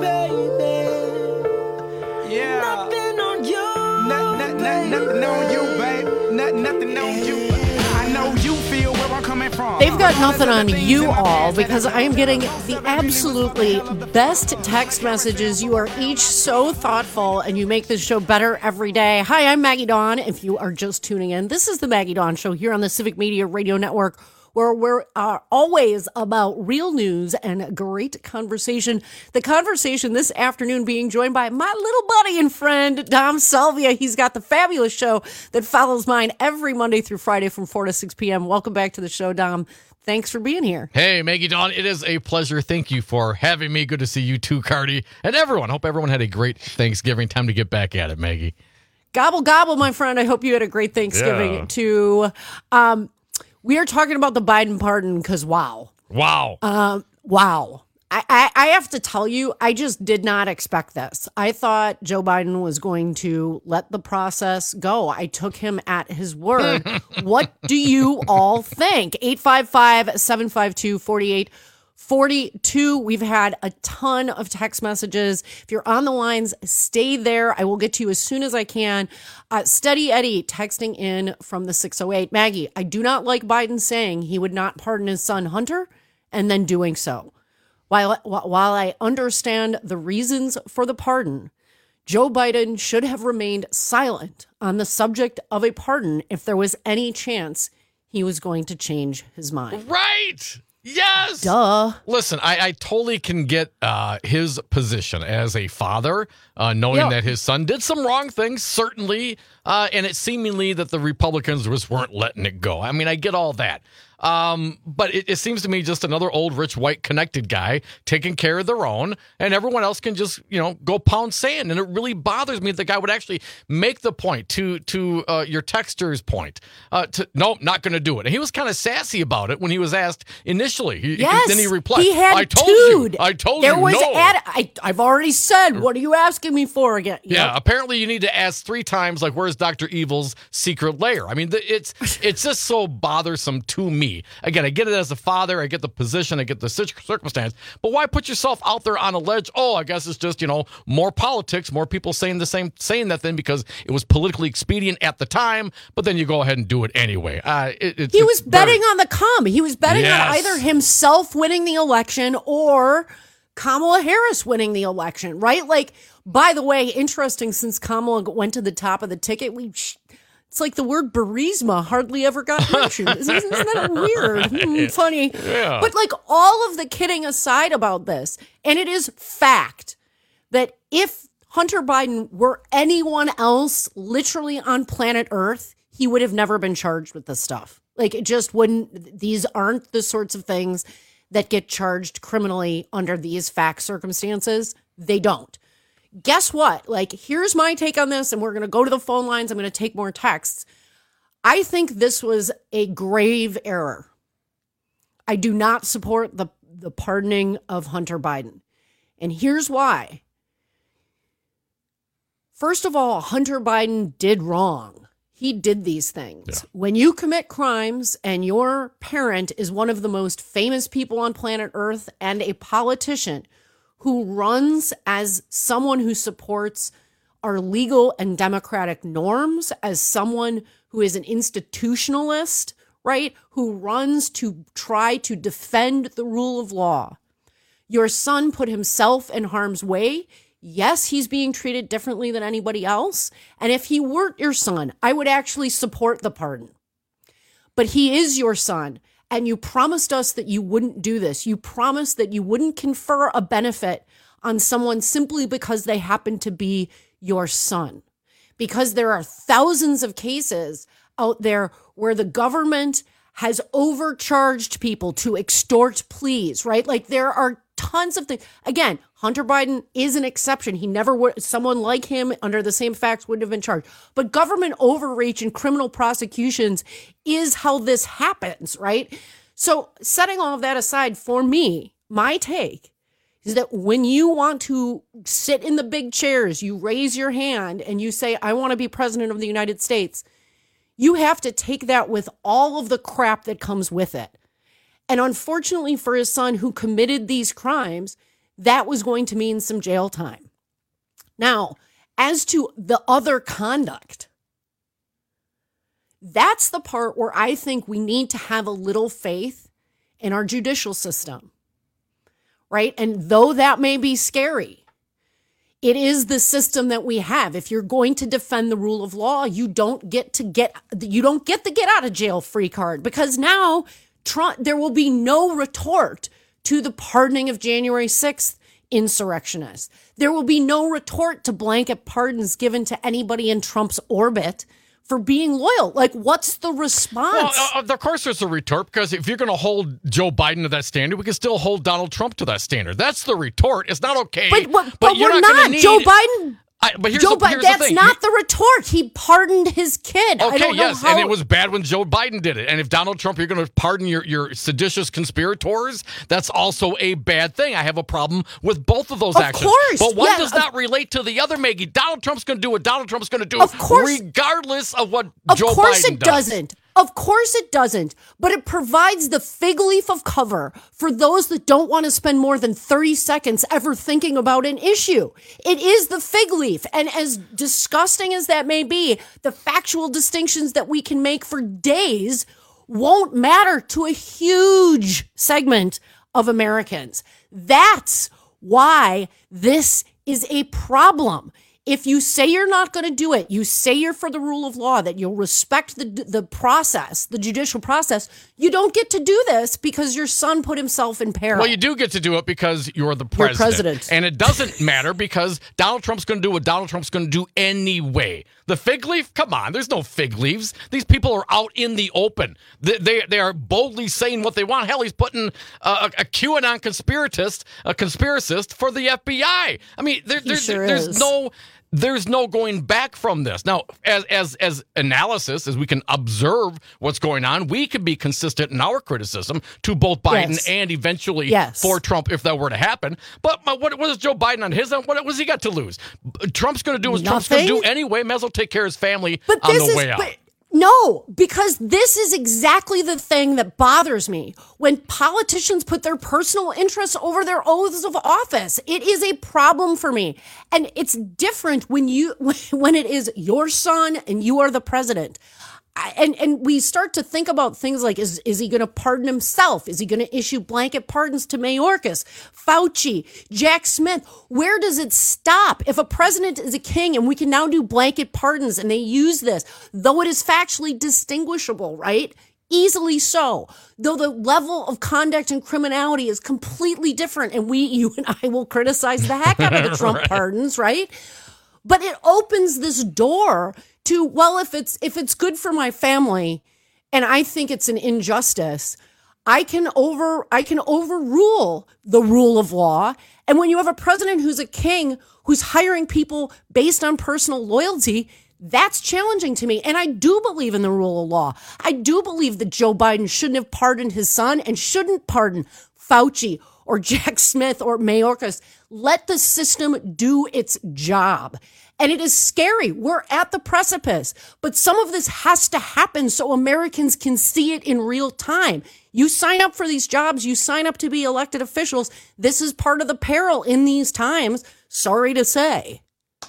baby. Yeah. Nothing on you, not, not, not, nothing on you, babe. Not, nothing on you. I know you feel where I'm coming from. They've got nothing on you all because I am getting the absolutely best text messages. You are each so thoughtful and you make this show better every day. Hi, I'm Maggie Dawn. If you are just tuning in, this is the Maggie Dawn Show here on the Civic Media Radio Network, where we're uh, always about real news and great conversation. The conversation this afternoon being joined by my little buddy and friend, Dom Salvia. He's got the fabulous show that follows mine every Monday through Friday from four to six p.m. Welcome back to the show, Dom. Thanks for being here. Hey, Maggie Dawn, it is a pleasure. Thank you for having me. Good to see you too, Cardi, and everyone. Hope everyone had a great Thanksgiving. Time to get back at it, Maggie. Gobble, gobble, my friend. I hope you had a great Thanksgiving, Yeah. too. Um, we are talking about the Biden pardon because, wow. Wow. Um, wow. I, I, I have to tell you, I just did not expect this. I thought Joe Biden was going to let the process go. I took him at his word. What do you all think? eight five five, seven five two, four eight four two. We've had a ton of text messages. If you're on the lines, stay there. I will get to you as soon as I can. Uh, Steady Eddie texting in from the six oh eight. Maggie, I do not like Biden saying he would not pardon his son Hunter and then doing so. While, while I understand the reasons for the pardon, Joe Biden should have remained silent on the subject of a pardon if there was any chance he was going to change his mind. Right. Yes. Duh. Listen, I, I totally can get uh, his position as a father, uh, knowing Yeah. that his son did some wrong things, certainly, uh, and it seemingly that the Republicans just weren't letting it go. I mean, I get all that. Um, but it, it seems to me just another old, rich, white, connected guy taking care of their own, and everyone else can just, you know, go pound sand. And it really bothers me that the guy would actually make the point to to uh, your texter's point. Uh, to no, not going to do it. And he was kind of sassy about it when he was asked initially. He, Yes. Then he replied, He had "I told toed. you. I told there you. was no." ad- I, I've already said, what are you asking me for again? Yeah, Yep. apparently you need to ask three times, like, where's Doctor Evil's secret lair? I mean, the, it's it's just so bothersome to me. Again, I get it as a father. I get the position. I get the cir- circumstance. But why put yourself out there on a ledge? Oh, I guess it's just, you know, more politics, more people saying the same, saying that thing because it was politically expedient at the time, but then you go ahead and do it anyway. Uh, it, it's, He it's was very- betting on the come. He was betting Yes. on either himself winning the election or Kamala Harris winning the election, right? Like, by the way, interesting, since Kamala went to the top of the ticket, we it's like the word Burisma hardly ever got mentioned. Isn't, isn't that weird? Hmm, funny. Yeah. But like all of the kidding aside about this, and it is fact that if Hunter Biden were anyone else literally on planet Earth, he would have never been charged with this stuff. Like it just wouldn't, these aren't the sorts of things that get charged criminally under these fact circumstances. They don't. Guess what? Like, here's my take on this, and we're going to go to the phone lines. I'm going to take more texts. I think this was a grave error. I do not support the, the pardoning of Hunter Biden. And here's why. First of all, Hunter Biden did wrong. He did these things. Yeah. When you commit crimes and your parent is one of the most famous people on planet Earth and a politician who runs as someone who supports our legal and democratic norms, as someone who is an institutionalist, right? Who runs to try to defend the rule of law. Your son put himself in harm's way. Yes, he's being treated differently than anybody else. And if he weren't your son, I would actually support the pardon. But he is your son. And you promised us that you wouldn't do this. You promised that you wouldn't confer a benefit on someone simply because they happen to be your son. Because there are thousands of cases out there where the government has overcharged people to extort pleas, right? Like there are tons of things. Again, Hunter Biden is an exception. He never would, someone like him under the same facts wouldn't have been charged. But government overreach and criminal prosecutions is how this happens, right? So setting all of that aside, for me, my take is that when you want to sit in the big chairs, you raise your hand and you say, I want to be president of the United States, you have to take that with all of the crap that comes with it. And unfortunately for his son who committed these crimes, that was going to mean some jail time. Now, as to the other conduct, that's the part where I think we need to have a little faith in our judicial system. Right? And though that may be scary, it is the system that we have. If you're going to defend the rule of law, you don't get to get you don't get the get out of jail free card, because now Trump, there will be no retort to the pardoning of January sixth insurrectionists. There will be no retort to blanket pardons given to anybody in Trump's orbit for being loyal. Like, what's the response? Well, uh, of course there's a retort, because if you're going to hold Joe Biden to that standard, we can still hold Donald Trump to that standard. That's the retort. It's not okay. But, but, but, but you're we're not. not. Need, Joe Biden... I, but here's Joe the, here's Biden, that's the thing. not the retort. He pardoned his kid. Okay, I don't know yes, how... and it was bad when Joe Biden did it. And if Donald Trump, you're going to pardon your, your seditious conspirators, that's also a bad thing. I have a problem with both of those of actions. Course. But one yeah, does of, not relate to the other, Maggie. Donald Trump's going to do what Donald Trump's going to do, of course, regardless of what of Joe Biden does. Of course it doesn't. Of course it doesn't, but it provides the fig leaf of cover for those that don't want to spend more than thirty seconds ever thinking about an issue. It is the fig leaf. And as disgusting as that may be, the factual distinctions that we can make for days won't matter to a huge segment of Americans. That's why this is a problem. If you say you're not going to do it, you say you're for the rule of law, that you'll respect the the process, the judicial process, you don't get to do this because your son put himself in peril. Well, you do get to do it because you're the You're president. president. And it doesn't matter because Donald Trump's going to do what Donald Trump's going to do anyway. The fig leaf? Come on, there's no fig leaves. These people are out in the open. They they, they are boldly saying what they want. Hell, he's putting a, a QAnon conspiratist, a conspiracist for the F B I. I mean, there, there, sure there's is. no... There's no going back from this. Now, as as as analysis, as we can observe what's going on, we can be consistent in our criticism to both Biden Yes. and eventually Yes. for Trump if that were to happen. But what, what is Joe Biden on his end? What has he got to lose? Trump's going to do what Trump's going to Nothing. do anyway. May as well take care of his family But on this the is, way out. but no, because this is exactly the thing that bothers me. When politicians put their personal interests over their oaths of office, it is a problem for me. And it's different when you when it is your son and you are the president. I- And and we start to think about things like, is, is he going to pardon himself? Is he going to issue blanket pardons to Mayorkas, Fauci, Jack Smith? Where does it stop? If a president is a king and we can now do blanket pardons and they use this, though it is factually distinguishable, right? Easily so. Though the level of conduct and criminality is completely different, and we, you and I will criticize the heck out of the Trump Right. pardons, right? But it opens this door to, well, if it's if it's good for my family and I think it's an injustice, I can over I can overrule the rule of law. And when you have a president who's a king who's hiring people based on personal loyalty, that's challenging to me. And I do believe in the rule of law. I do believe that Joe Biden shouldn't have pardoned his son and shouldn't pardon Fauci or Jack Smith or Mayorkas. Let the system do its job. And it is scary. We're at the precipice. But some of this has to happen so Americans can see it in real time. You sign up for these jobs. You sign up to be elected officials. This is part of the peril in these times. Sorry to say.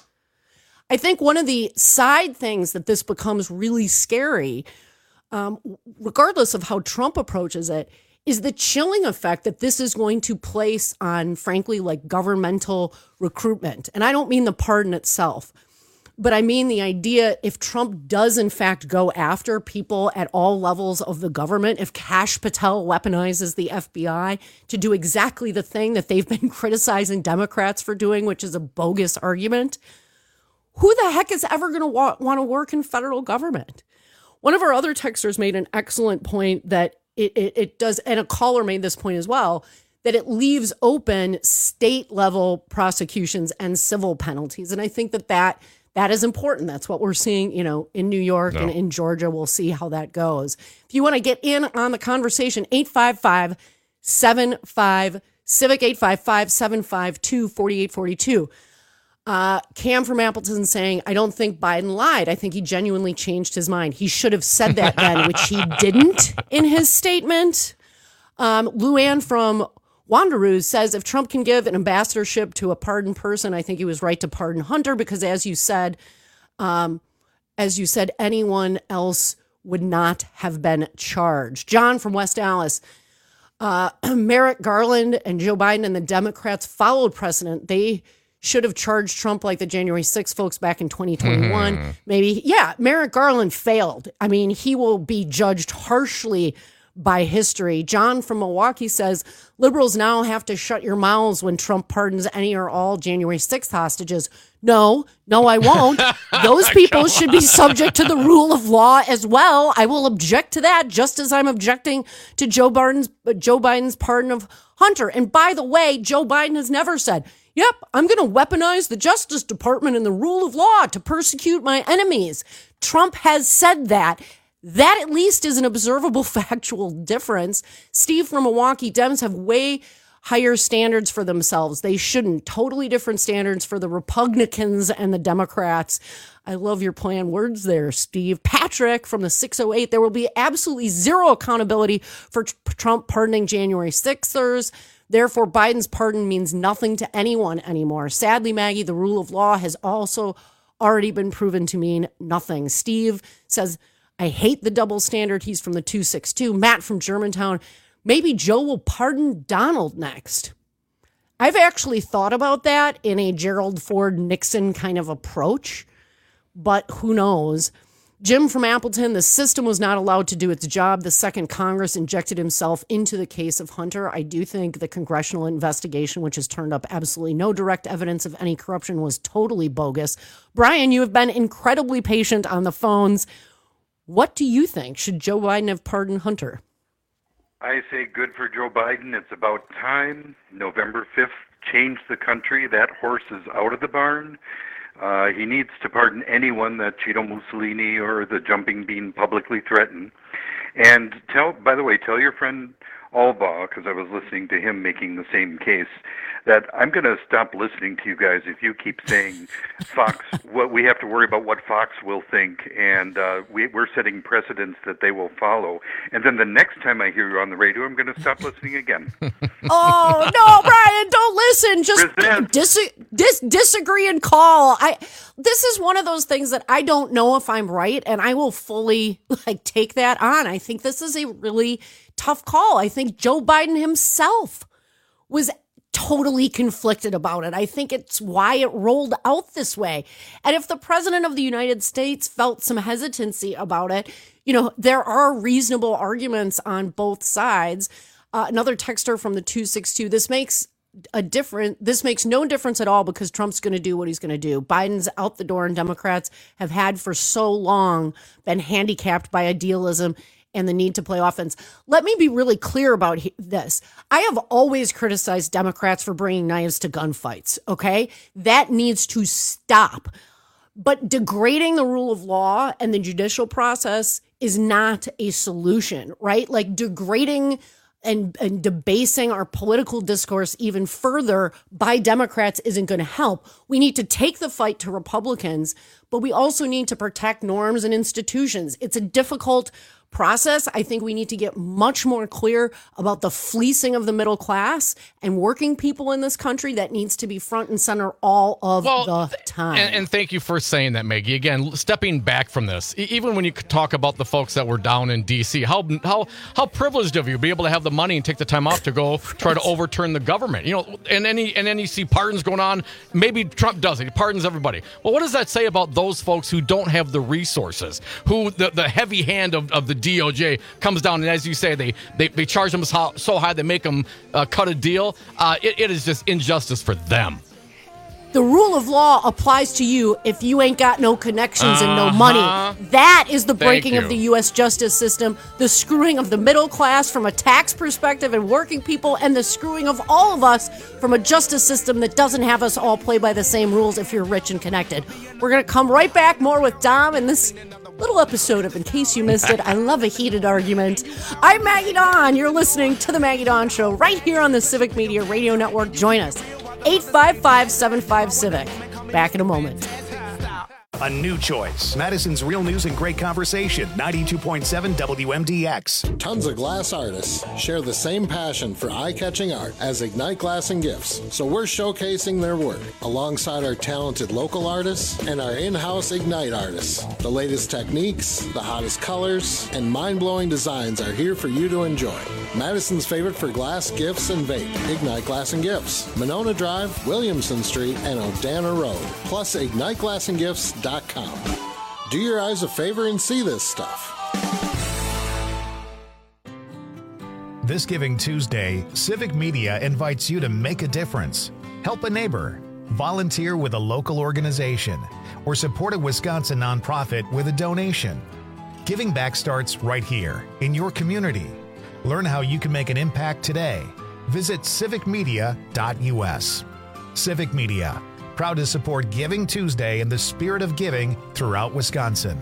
I think one of the side things that this becomes really scary, um, regardless of how Trump approaches it, is the chilling effect that this is going to place on, frankly, like governmental recruitment. And I don't mean the pardon itself, but I mean the idea if Trump does in fact go after people at all levels of the government, if Kash Patel weaponizes the F B I to do exactly the thing that they've been criticizing Democrats for doing, which is a bogus argument, who the heck is ever going to wa- want to work in federal government? One of our other texters made an excellent point that It, it it does, and a caller made this point as well, that it leaves open state level prosecutions and civil penalties. And I think that that, that is important. That's what we're seeing, you know, in New York No. and in Georgia. We'll see how that goes. If you want to get in on the conversation, eight five five, seven five Civic eight five five, seven five two, four eight four two. Uh, Cam from Appleton saying, I don't think Biden lied. I think he genuinely changed his mind. He should have said that then, which he didn't in his statement. Um, Luann from Wanderoo says, if Trump can give an ambassadorship to a pardoned person, I think he was right to pardon Hunter because, as you said, um, as you said, anyone else would not have been charged. John from West Dallas, uh, Merrick Garland and Joe Biden and the Democrats followed precedent. They should have charged Trump like the January sixth folks back in twenty twenty-one. Mm-hmm. Maybe, yeah, Merrick Garland failed. I mean, he will be judged harshly by history. John from Milwaukee says, liberals now have to shut your mouths when Trump pardons any or all January sixth hostages. No, no, I won't. Those people should be subject to the rule of law as well. I will object to that, just as I'm objecting to Joe Biden's, Joe Biden's pardon of Hunter. And by the way, Joe Biden has never said, yep, I'm going to weaponize the Justice Department and the rule of law to persecute my enemies. Trump has said that. That at least is an observable factual difference. Steve from Milwaukee, Dems have way higher standards for themselves. They shouldn't. Totally different standards for the Republicans and the Democrats. I love your planned words there, Steve. Patrick from the six oh eight, there will be absolutely zero accountability for Trump pardoning January sixers. Therefore, Biden's pardon means nothing to anyone anymore. Sadly, Maggie, the rule of law has also already been proven to mean nothing. Steve says, I hate the double standard. He's from the two six two. Matt from Germantown, maybe Joe will pardon Donald next. I've actually thought about that in a Gerald Ford Nixon kind of approach, but who knows? Jim from Appleton, the system was not allowed to do its job. The second Congress injected himself into the case of Hunter. I do think the congressional investigation, which has turned up absolutely no direct evidence of any corruption, was totally bogus. Brian, you have been incredibly patient on the phones. What do you think? Should Joe Biden have pardoned Hunter? I say good for Joe Biden. It's about time. November fifth changed the country. That horse is out of the barn. Uh, he needs to pardon anyone that Cheeto Mussolini or the jumping bean publicly threaten. And tell, by the way, tell your friend Albaugh, because I was listening to him making the same case, that I'm going to stop listening to you guys if you keep saying Fox, what we have to worry about what Fox will think, and uh, we, we're setting precedents that they will follow. And then the next time I hear you on the radio, I'm going to stop listening again. Oh, no, Brian, don't listen. Just dis- dis- disagree and call. I. This is one of those things that I don't know if I'm right, and I will fully like take that on. I think this is a really tough call. I think Joe Biden himself was totally conflicted about it. I think it's why it rolled out this way. And if the president of the United States felt some hesitancy about it, you know, there are reasonable arguments on both sides. Uh, another texter from the two six two, this makes a different, this makes no difference at all because Trump's going to do what he's going to do. Biden's out the door and Democrats have had for so long been handicapped by idealism and the need to play offense. Let me be really clear about this. I have always criticized Democrats for bringing knives to gunfights, okay? That needs to stop. But degrading the rule of law and the judicial process is not a solution, right? Like degrading and, and debasing our political discourse even further by Democrats isn't going to help. We need to take the fight to Republicans, but we also need to protect norms and institutions. It's a difficult process. I think we need to get much more clear about the fleecing of the middle class and working people in this country. That needs to be front and center all of well, the time. And, and thank you for saying that, Maggie. Again, stepping back from this, even when you talk about the folks that were down in D C, how how how privileged of you to be able to have the money and take the time off to go try to overturn the government. You know, and any and then you see pardons going on. Maybe Trump does it. He pardons everybody. Well, what does that say about those folks who don't have the resources, who the, the heavy hand of, of the D O J comes down, and as you say, they they, they charge them so, so high they make them uh, cut a deal. Uh, it, it is just injustice for them. The rule of law applies to you if you ain't got no connections uh-huh. and no money. That is the breaking Thank of the you. U S justice system, the screwing of the middle class from a tax perspective and working people, and the screwing of all of us from a justice system that doesn't have us all play by the same rules if you're rich and connected. We're going to come right back more with Dom and this little episode of In Case You Missed It. I love a heated argument. I'm Maggie Dawn. You're listening to The Maggie Dawn Show right here on the Civic Media Radio Network. Join us, eight five five, seven five, CIVIC. Back in a moment. A new choice. Madison's Real News and Great Conversation. ninety-two point seven W M D X. Tons of glass artists share the same passion for eye-catching art as Ignite Glass and Gifts. So we're showcasing their work alongside our talented local artists and our in-house Ignite artists. The latest techniques, the hottest colors, and mind-blowing designs are here for you to enjoy. Madison's favorite for glass, gifts, and vape. Ignite Glass and Gifts. Monona Drive, Williamson Street, and Odana Road. Plus ignite glass and gifts dot com. Do your eyes a favor and see this stuff. This Giving Tuesday, Civic Media invites you to make a difference, help a neighbor, volunteer with a local organization, or support a Wisconsin nonprofit with a donation. Giving back starts right here in your community. Learn how you can make an impact today. Visit civic media dot U S. Civic Media, proud to support Giving Tuesday in the spirit of giving throughout Wisconsin.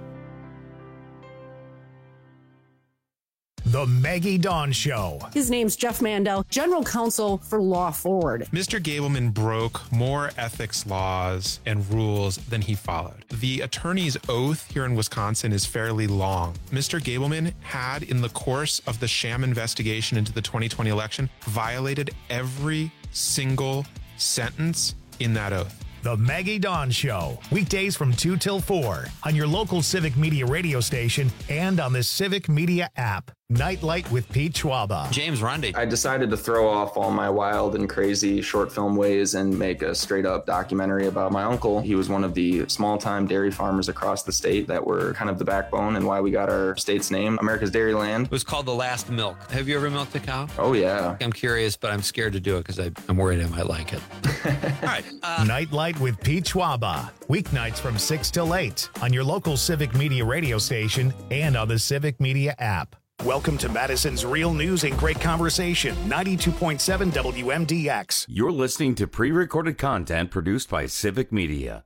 The Maggie Dawn Show. His name's Jeff Mandel, General Counsel for Law Forward. Mister Gableman broke more ethics laws and rules than he followed. The attorney's oath here in Wisconsin is fairly long. Mister Gableman had, in the course of the sham investigation into the twenty twenty election, violated every single sentence in that oath. The Maggie Dawn Show, weekdays from two till four on your local Civic Media radio station and on the Civic Media app. Nightlight with Pete Schwaba. James Rundy. I decided to throw off all my wild and crazy short film ways and make a straight up documentary about my uncle. He was one of the small time dairy farmers across the state that were kind of the backbone and why we got our state's name, America's Dairyland. It was called The Last Milk. Have you ever milked a cow? Oh, yeah. I'm curious, but I'm scared to do it because I'm worried I might like it. All right. Uh, Nightlight with Pete Schwaba. Weeknights from six till eight on your local Civic Media radio station and on the Civic Media app. Welcome to Madison's Real News and Great Conversation, ninety-two point seven W M D X. You're listening to pre-recorded content produced by Civic Media.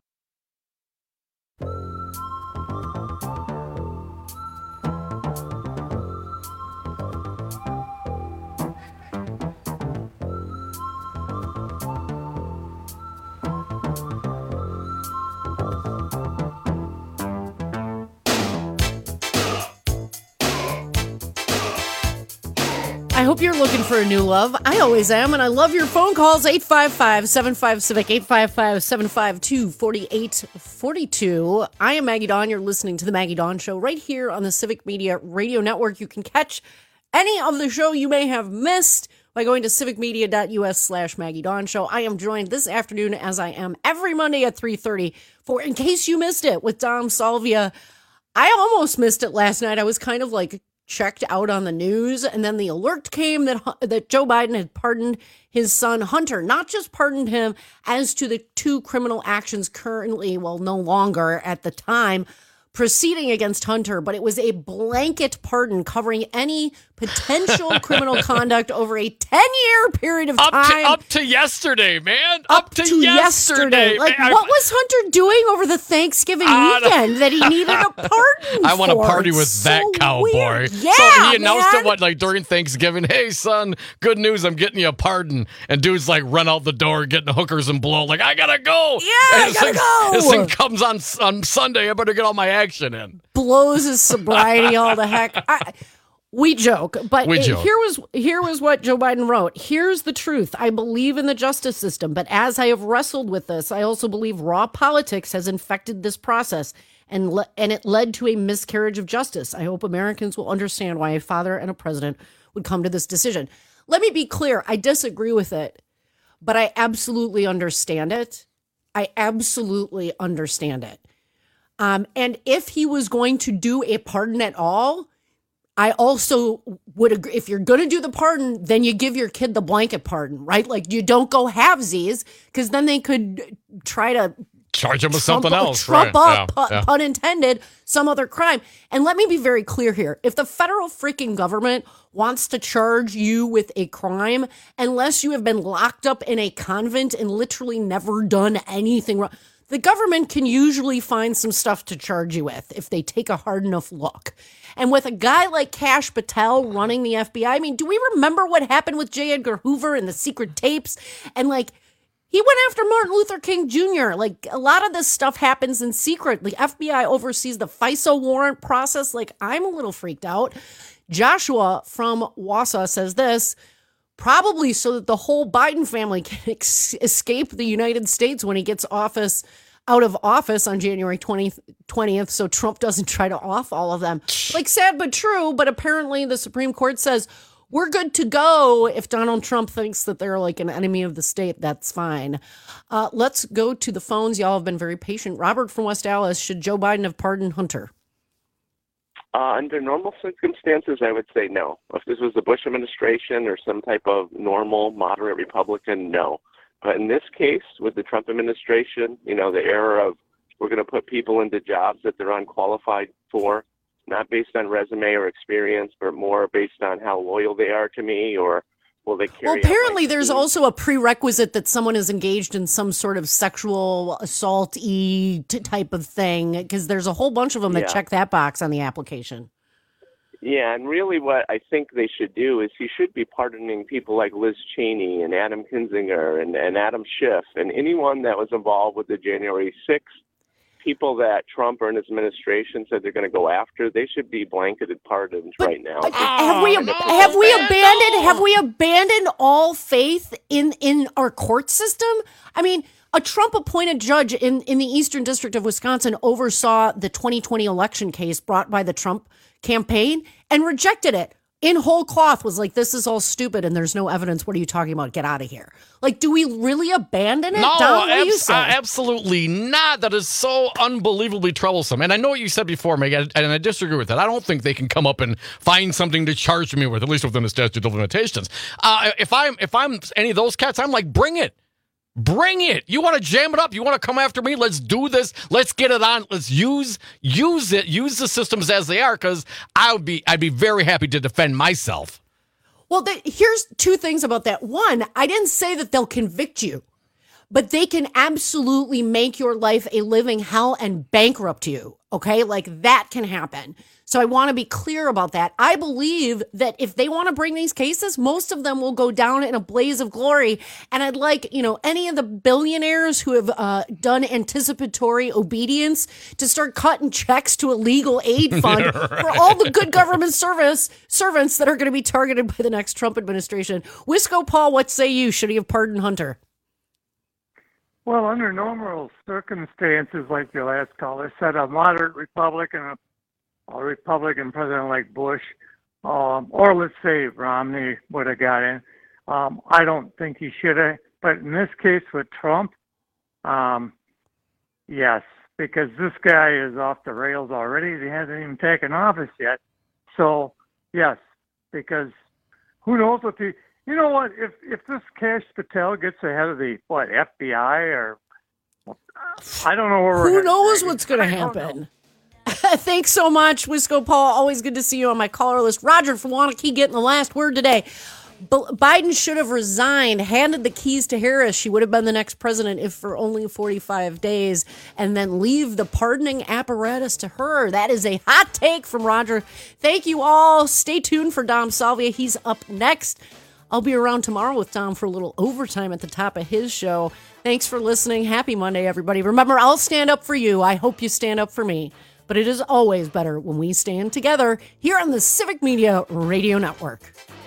I hope you're looking for a new love. I always am, and I love your phone calls. eight five five, seven five, CIVIC, eight five five, seven five two, four eight four two. I am Maggie Dawn. You're listening to The Maggie Dawn Show right here on the Civic Media Radio Network. You can catch any of the show you may have missed by going to civic media dot U S slash Maggie Dawn Show. I am joined this afternoon, as I am every Monday at three thirty, for In Case You Missed It with Dom Salvia. I almost missed it last night. I was kind of like checked out on the news, and then the alert came that that Joe Biden had pardoned his son Hunter. Not just pardoned him as to the two criminal actions currently, well, no longer at the time, proceeding against Hunter, but it was a blanket pardon covering any potential criminal conduct over a ten-year period of up time. To, up to yesterday, man. Up, up to, to yesterday. yesterday. Like, man. what was Hunter doing over the Thanksgiving Uh, weekend that he needed a pardon I want to for? party with It's that so cowboy. weird. Yeah, so he announced man. it what like during Thanksgiving. Hey son, good news, I'm getting you a pardon. And dudes like run out the door, getting hookers and blow. Like I gotta go. Yeah, and I this gotta thing, go. This thing comes on on Sunday. I better get all my action in. Blows his sobriety all the heck. I, we joke, but We it- joke. here was here was what Joe Biden wrote. Here's the truth. I believe in the justice system, but as I have wrestled with this, I also believe raw politics has infected this process and le- and it led to a miscarriage of justice. I hope Americans will understand why a father and a president would come to this decision. Let me be clear. I disagree with it, but I absolutely understand it. I absolutely understand it. Um, and if he was going to do a pardon at all, I also would agree. If you're going to do the pardon, then you give your kid the blanket pardon, right? Like you don't go halvesies, because then they could try to Charge him with trump- something else. Trump right. up, Yeah, pu- yeah. pun intended, some other crime. And let me be very clear here. If the federal freaking government wants to charge you with a crime, unless you have been locked up in a convent and literally never done anything wrong, the government can usually find some stuff to charge you with if they take a hard enough look. And with a guy like Kash Patel running the F B I, I mean, do we remember what happened with J. Edgar Hoover and the secret tapes? And like, he went after Martin Luther King Junior Like, a lot of this stuff happens in secret. The F B I oversees the FISA warrant process. Like, I'm a little freaked out. Joshua from Wausau says this, probably so that the whole Biden family can ex- escape the United States when he gets office out of office on January twentieth, twentieth, so Trump doesn't try to off all of them. Like, sad but true, but apparently the Supreme Court says we're good to go. If Donald Trump thinks that they're like an enemy of the state, that's fine. Uh, let's go to the phones. Y'all have been very patient. Robert from West Dallas, should Joe Biden have pardoned Hunter? Uh, under normal circumstances, I would say no. If this was the Bush administration or some type of normal, moderate Republican, no. But in this case, with the Trump administration, you know, the era of we're going to put people into jobs that they're unqualified for, not based on resume or experience, but more based on how loyal they are to me or will they carry Well, apparently there's also a prerequisite that someone is engaged in some sort of sexual assault-y t- type of thing, because there's a whole bunch of them that Yeah. check that box on the application. Yeah, and really what I think they should do is he should be pardoning people like Liz Cheney and Adam Kinzinger and, and Adam Schiff and anyone that was involved with the January sixth. People that Trump or his administration said they're going to go after, they should be blanketed pardons right now. Have we have we abandoned have we abandoned all faith in in our court system? I mean, a Trump appointed judge in, in the Eastern District of Wisconsin oversaw the twenty twenty election case brought by the Trump campaign and rejected it in whole cloth, was like, this is all stupid and there's no evidence. What are you talking about? Get out of here. Like, do we really abandon it? No, Don, what do you abs- say? uh, absolutely not. That is so unbelievably troublesome. And I know what you said before, Meg, and I disagree with that. I don't think they can come up and find something to charge me with, at least within the statute of limitations. Uh, if I'm if I'm any of those cats, I'm like, bring it. Bring it. You want to jam it up? You want to come after me? Let's do this. Let's get it on. Let's use use it. Use the systems as they are, because I would be I'd be very happy to defend myself. Well, the, here's two things about that. One, I didn't say that they'll convict you, but they can absolutely make your life a living hell and bankrupt you. Okay, like that can happen. So I want to be clear about that. I believe that if they want to bring these cases, most of them will go down in a blaze of glory. And I'd like, you know, any of the billionaires who have uh, done anticipatory obedience to start cutting checks to a legal aid fund Right. for all the good government service servants that are going to be targeted by the next Trump administration. Wisco Paul, what say you? Should he have pardoned Hunter? Well, under normal circumstances, like your last caller said, a moderate Republican, a, a Republican president like Bush, um, or let's say Romney would have got in, um, I don't think he should have. But in this case with Trump, um, yes, because this guy is off the rails already. He hasn't even taken office yet. So, yes, because who knows what the... You know what? If if this Kash Patel gets ahead of the what F B I or I don't know where we're Who headed, knows Maggie. what's going to I don't happen? Thanks so much, Wisco Paul. Always good to see you on my caller list. Roger from Wanakee getting the last word today. B- Biden should have resigned, handed the keys to Harris. She would have been the next president if for only forty-five days, and then leave the pardoning apparatus to her. That is a hot take from Roger. Thank you all. Stay tuned for Dom Salvia. He's up next. I'll be around tomorrow with Dom for a little overtime at the top of his show. Thanks for listening. Happy Monday, everybody. Remember, I'll stand up for you. I hope you stand up for me. But it is always better when we stand together here on the Civic Media Radio Network.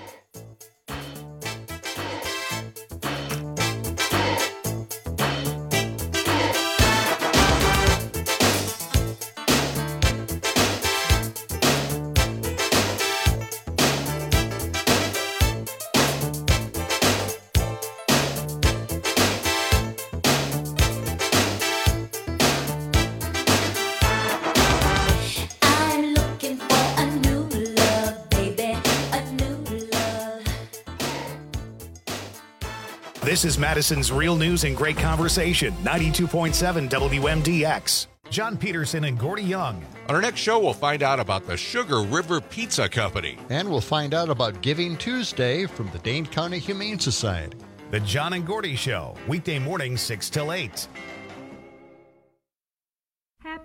I'm looking for a new love, baby, a new love. This is Madison's Real News and Great Conversation, ninety-two point seven W M D X. John Peterson and Gordy Young. On our next show, we'll find out about the Sugar River Pizza Company. And we'll find out about Giving Tuesday from the Dane County Humane Society. The John and Gordy Show, weekday mornings six till eight.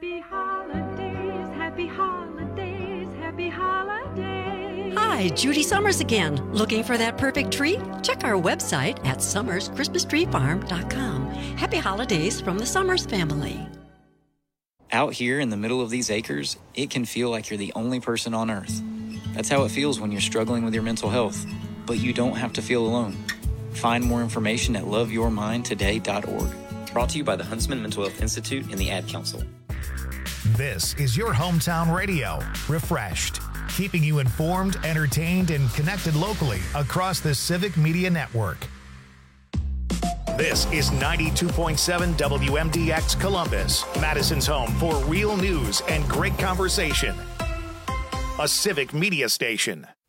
Happy holidays, happy holidays, happy holidays. Hi, Judy Summers again. Looking for that perfect tree? Check our website at summers christmas tree farm dot com. Happy holidays from the Summers family. Out here in the middle of these acres, it can feel like you're the only person on Earth. That's how it feels when you're struggling with your mental health. But you don't have to feel alone. Find more information at love your mind today dot org. Brought to you by the Huntsman Mental Health Institute and the Ad Council. This is your hometown radio, refreshed, keeping you informed, entertained, and connected locally across the Civic Media Network. This is ninety-two point seven W M D X Columbus, Madison's home for real news and great conversation. A Civic Media station.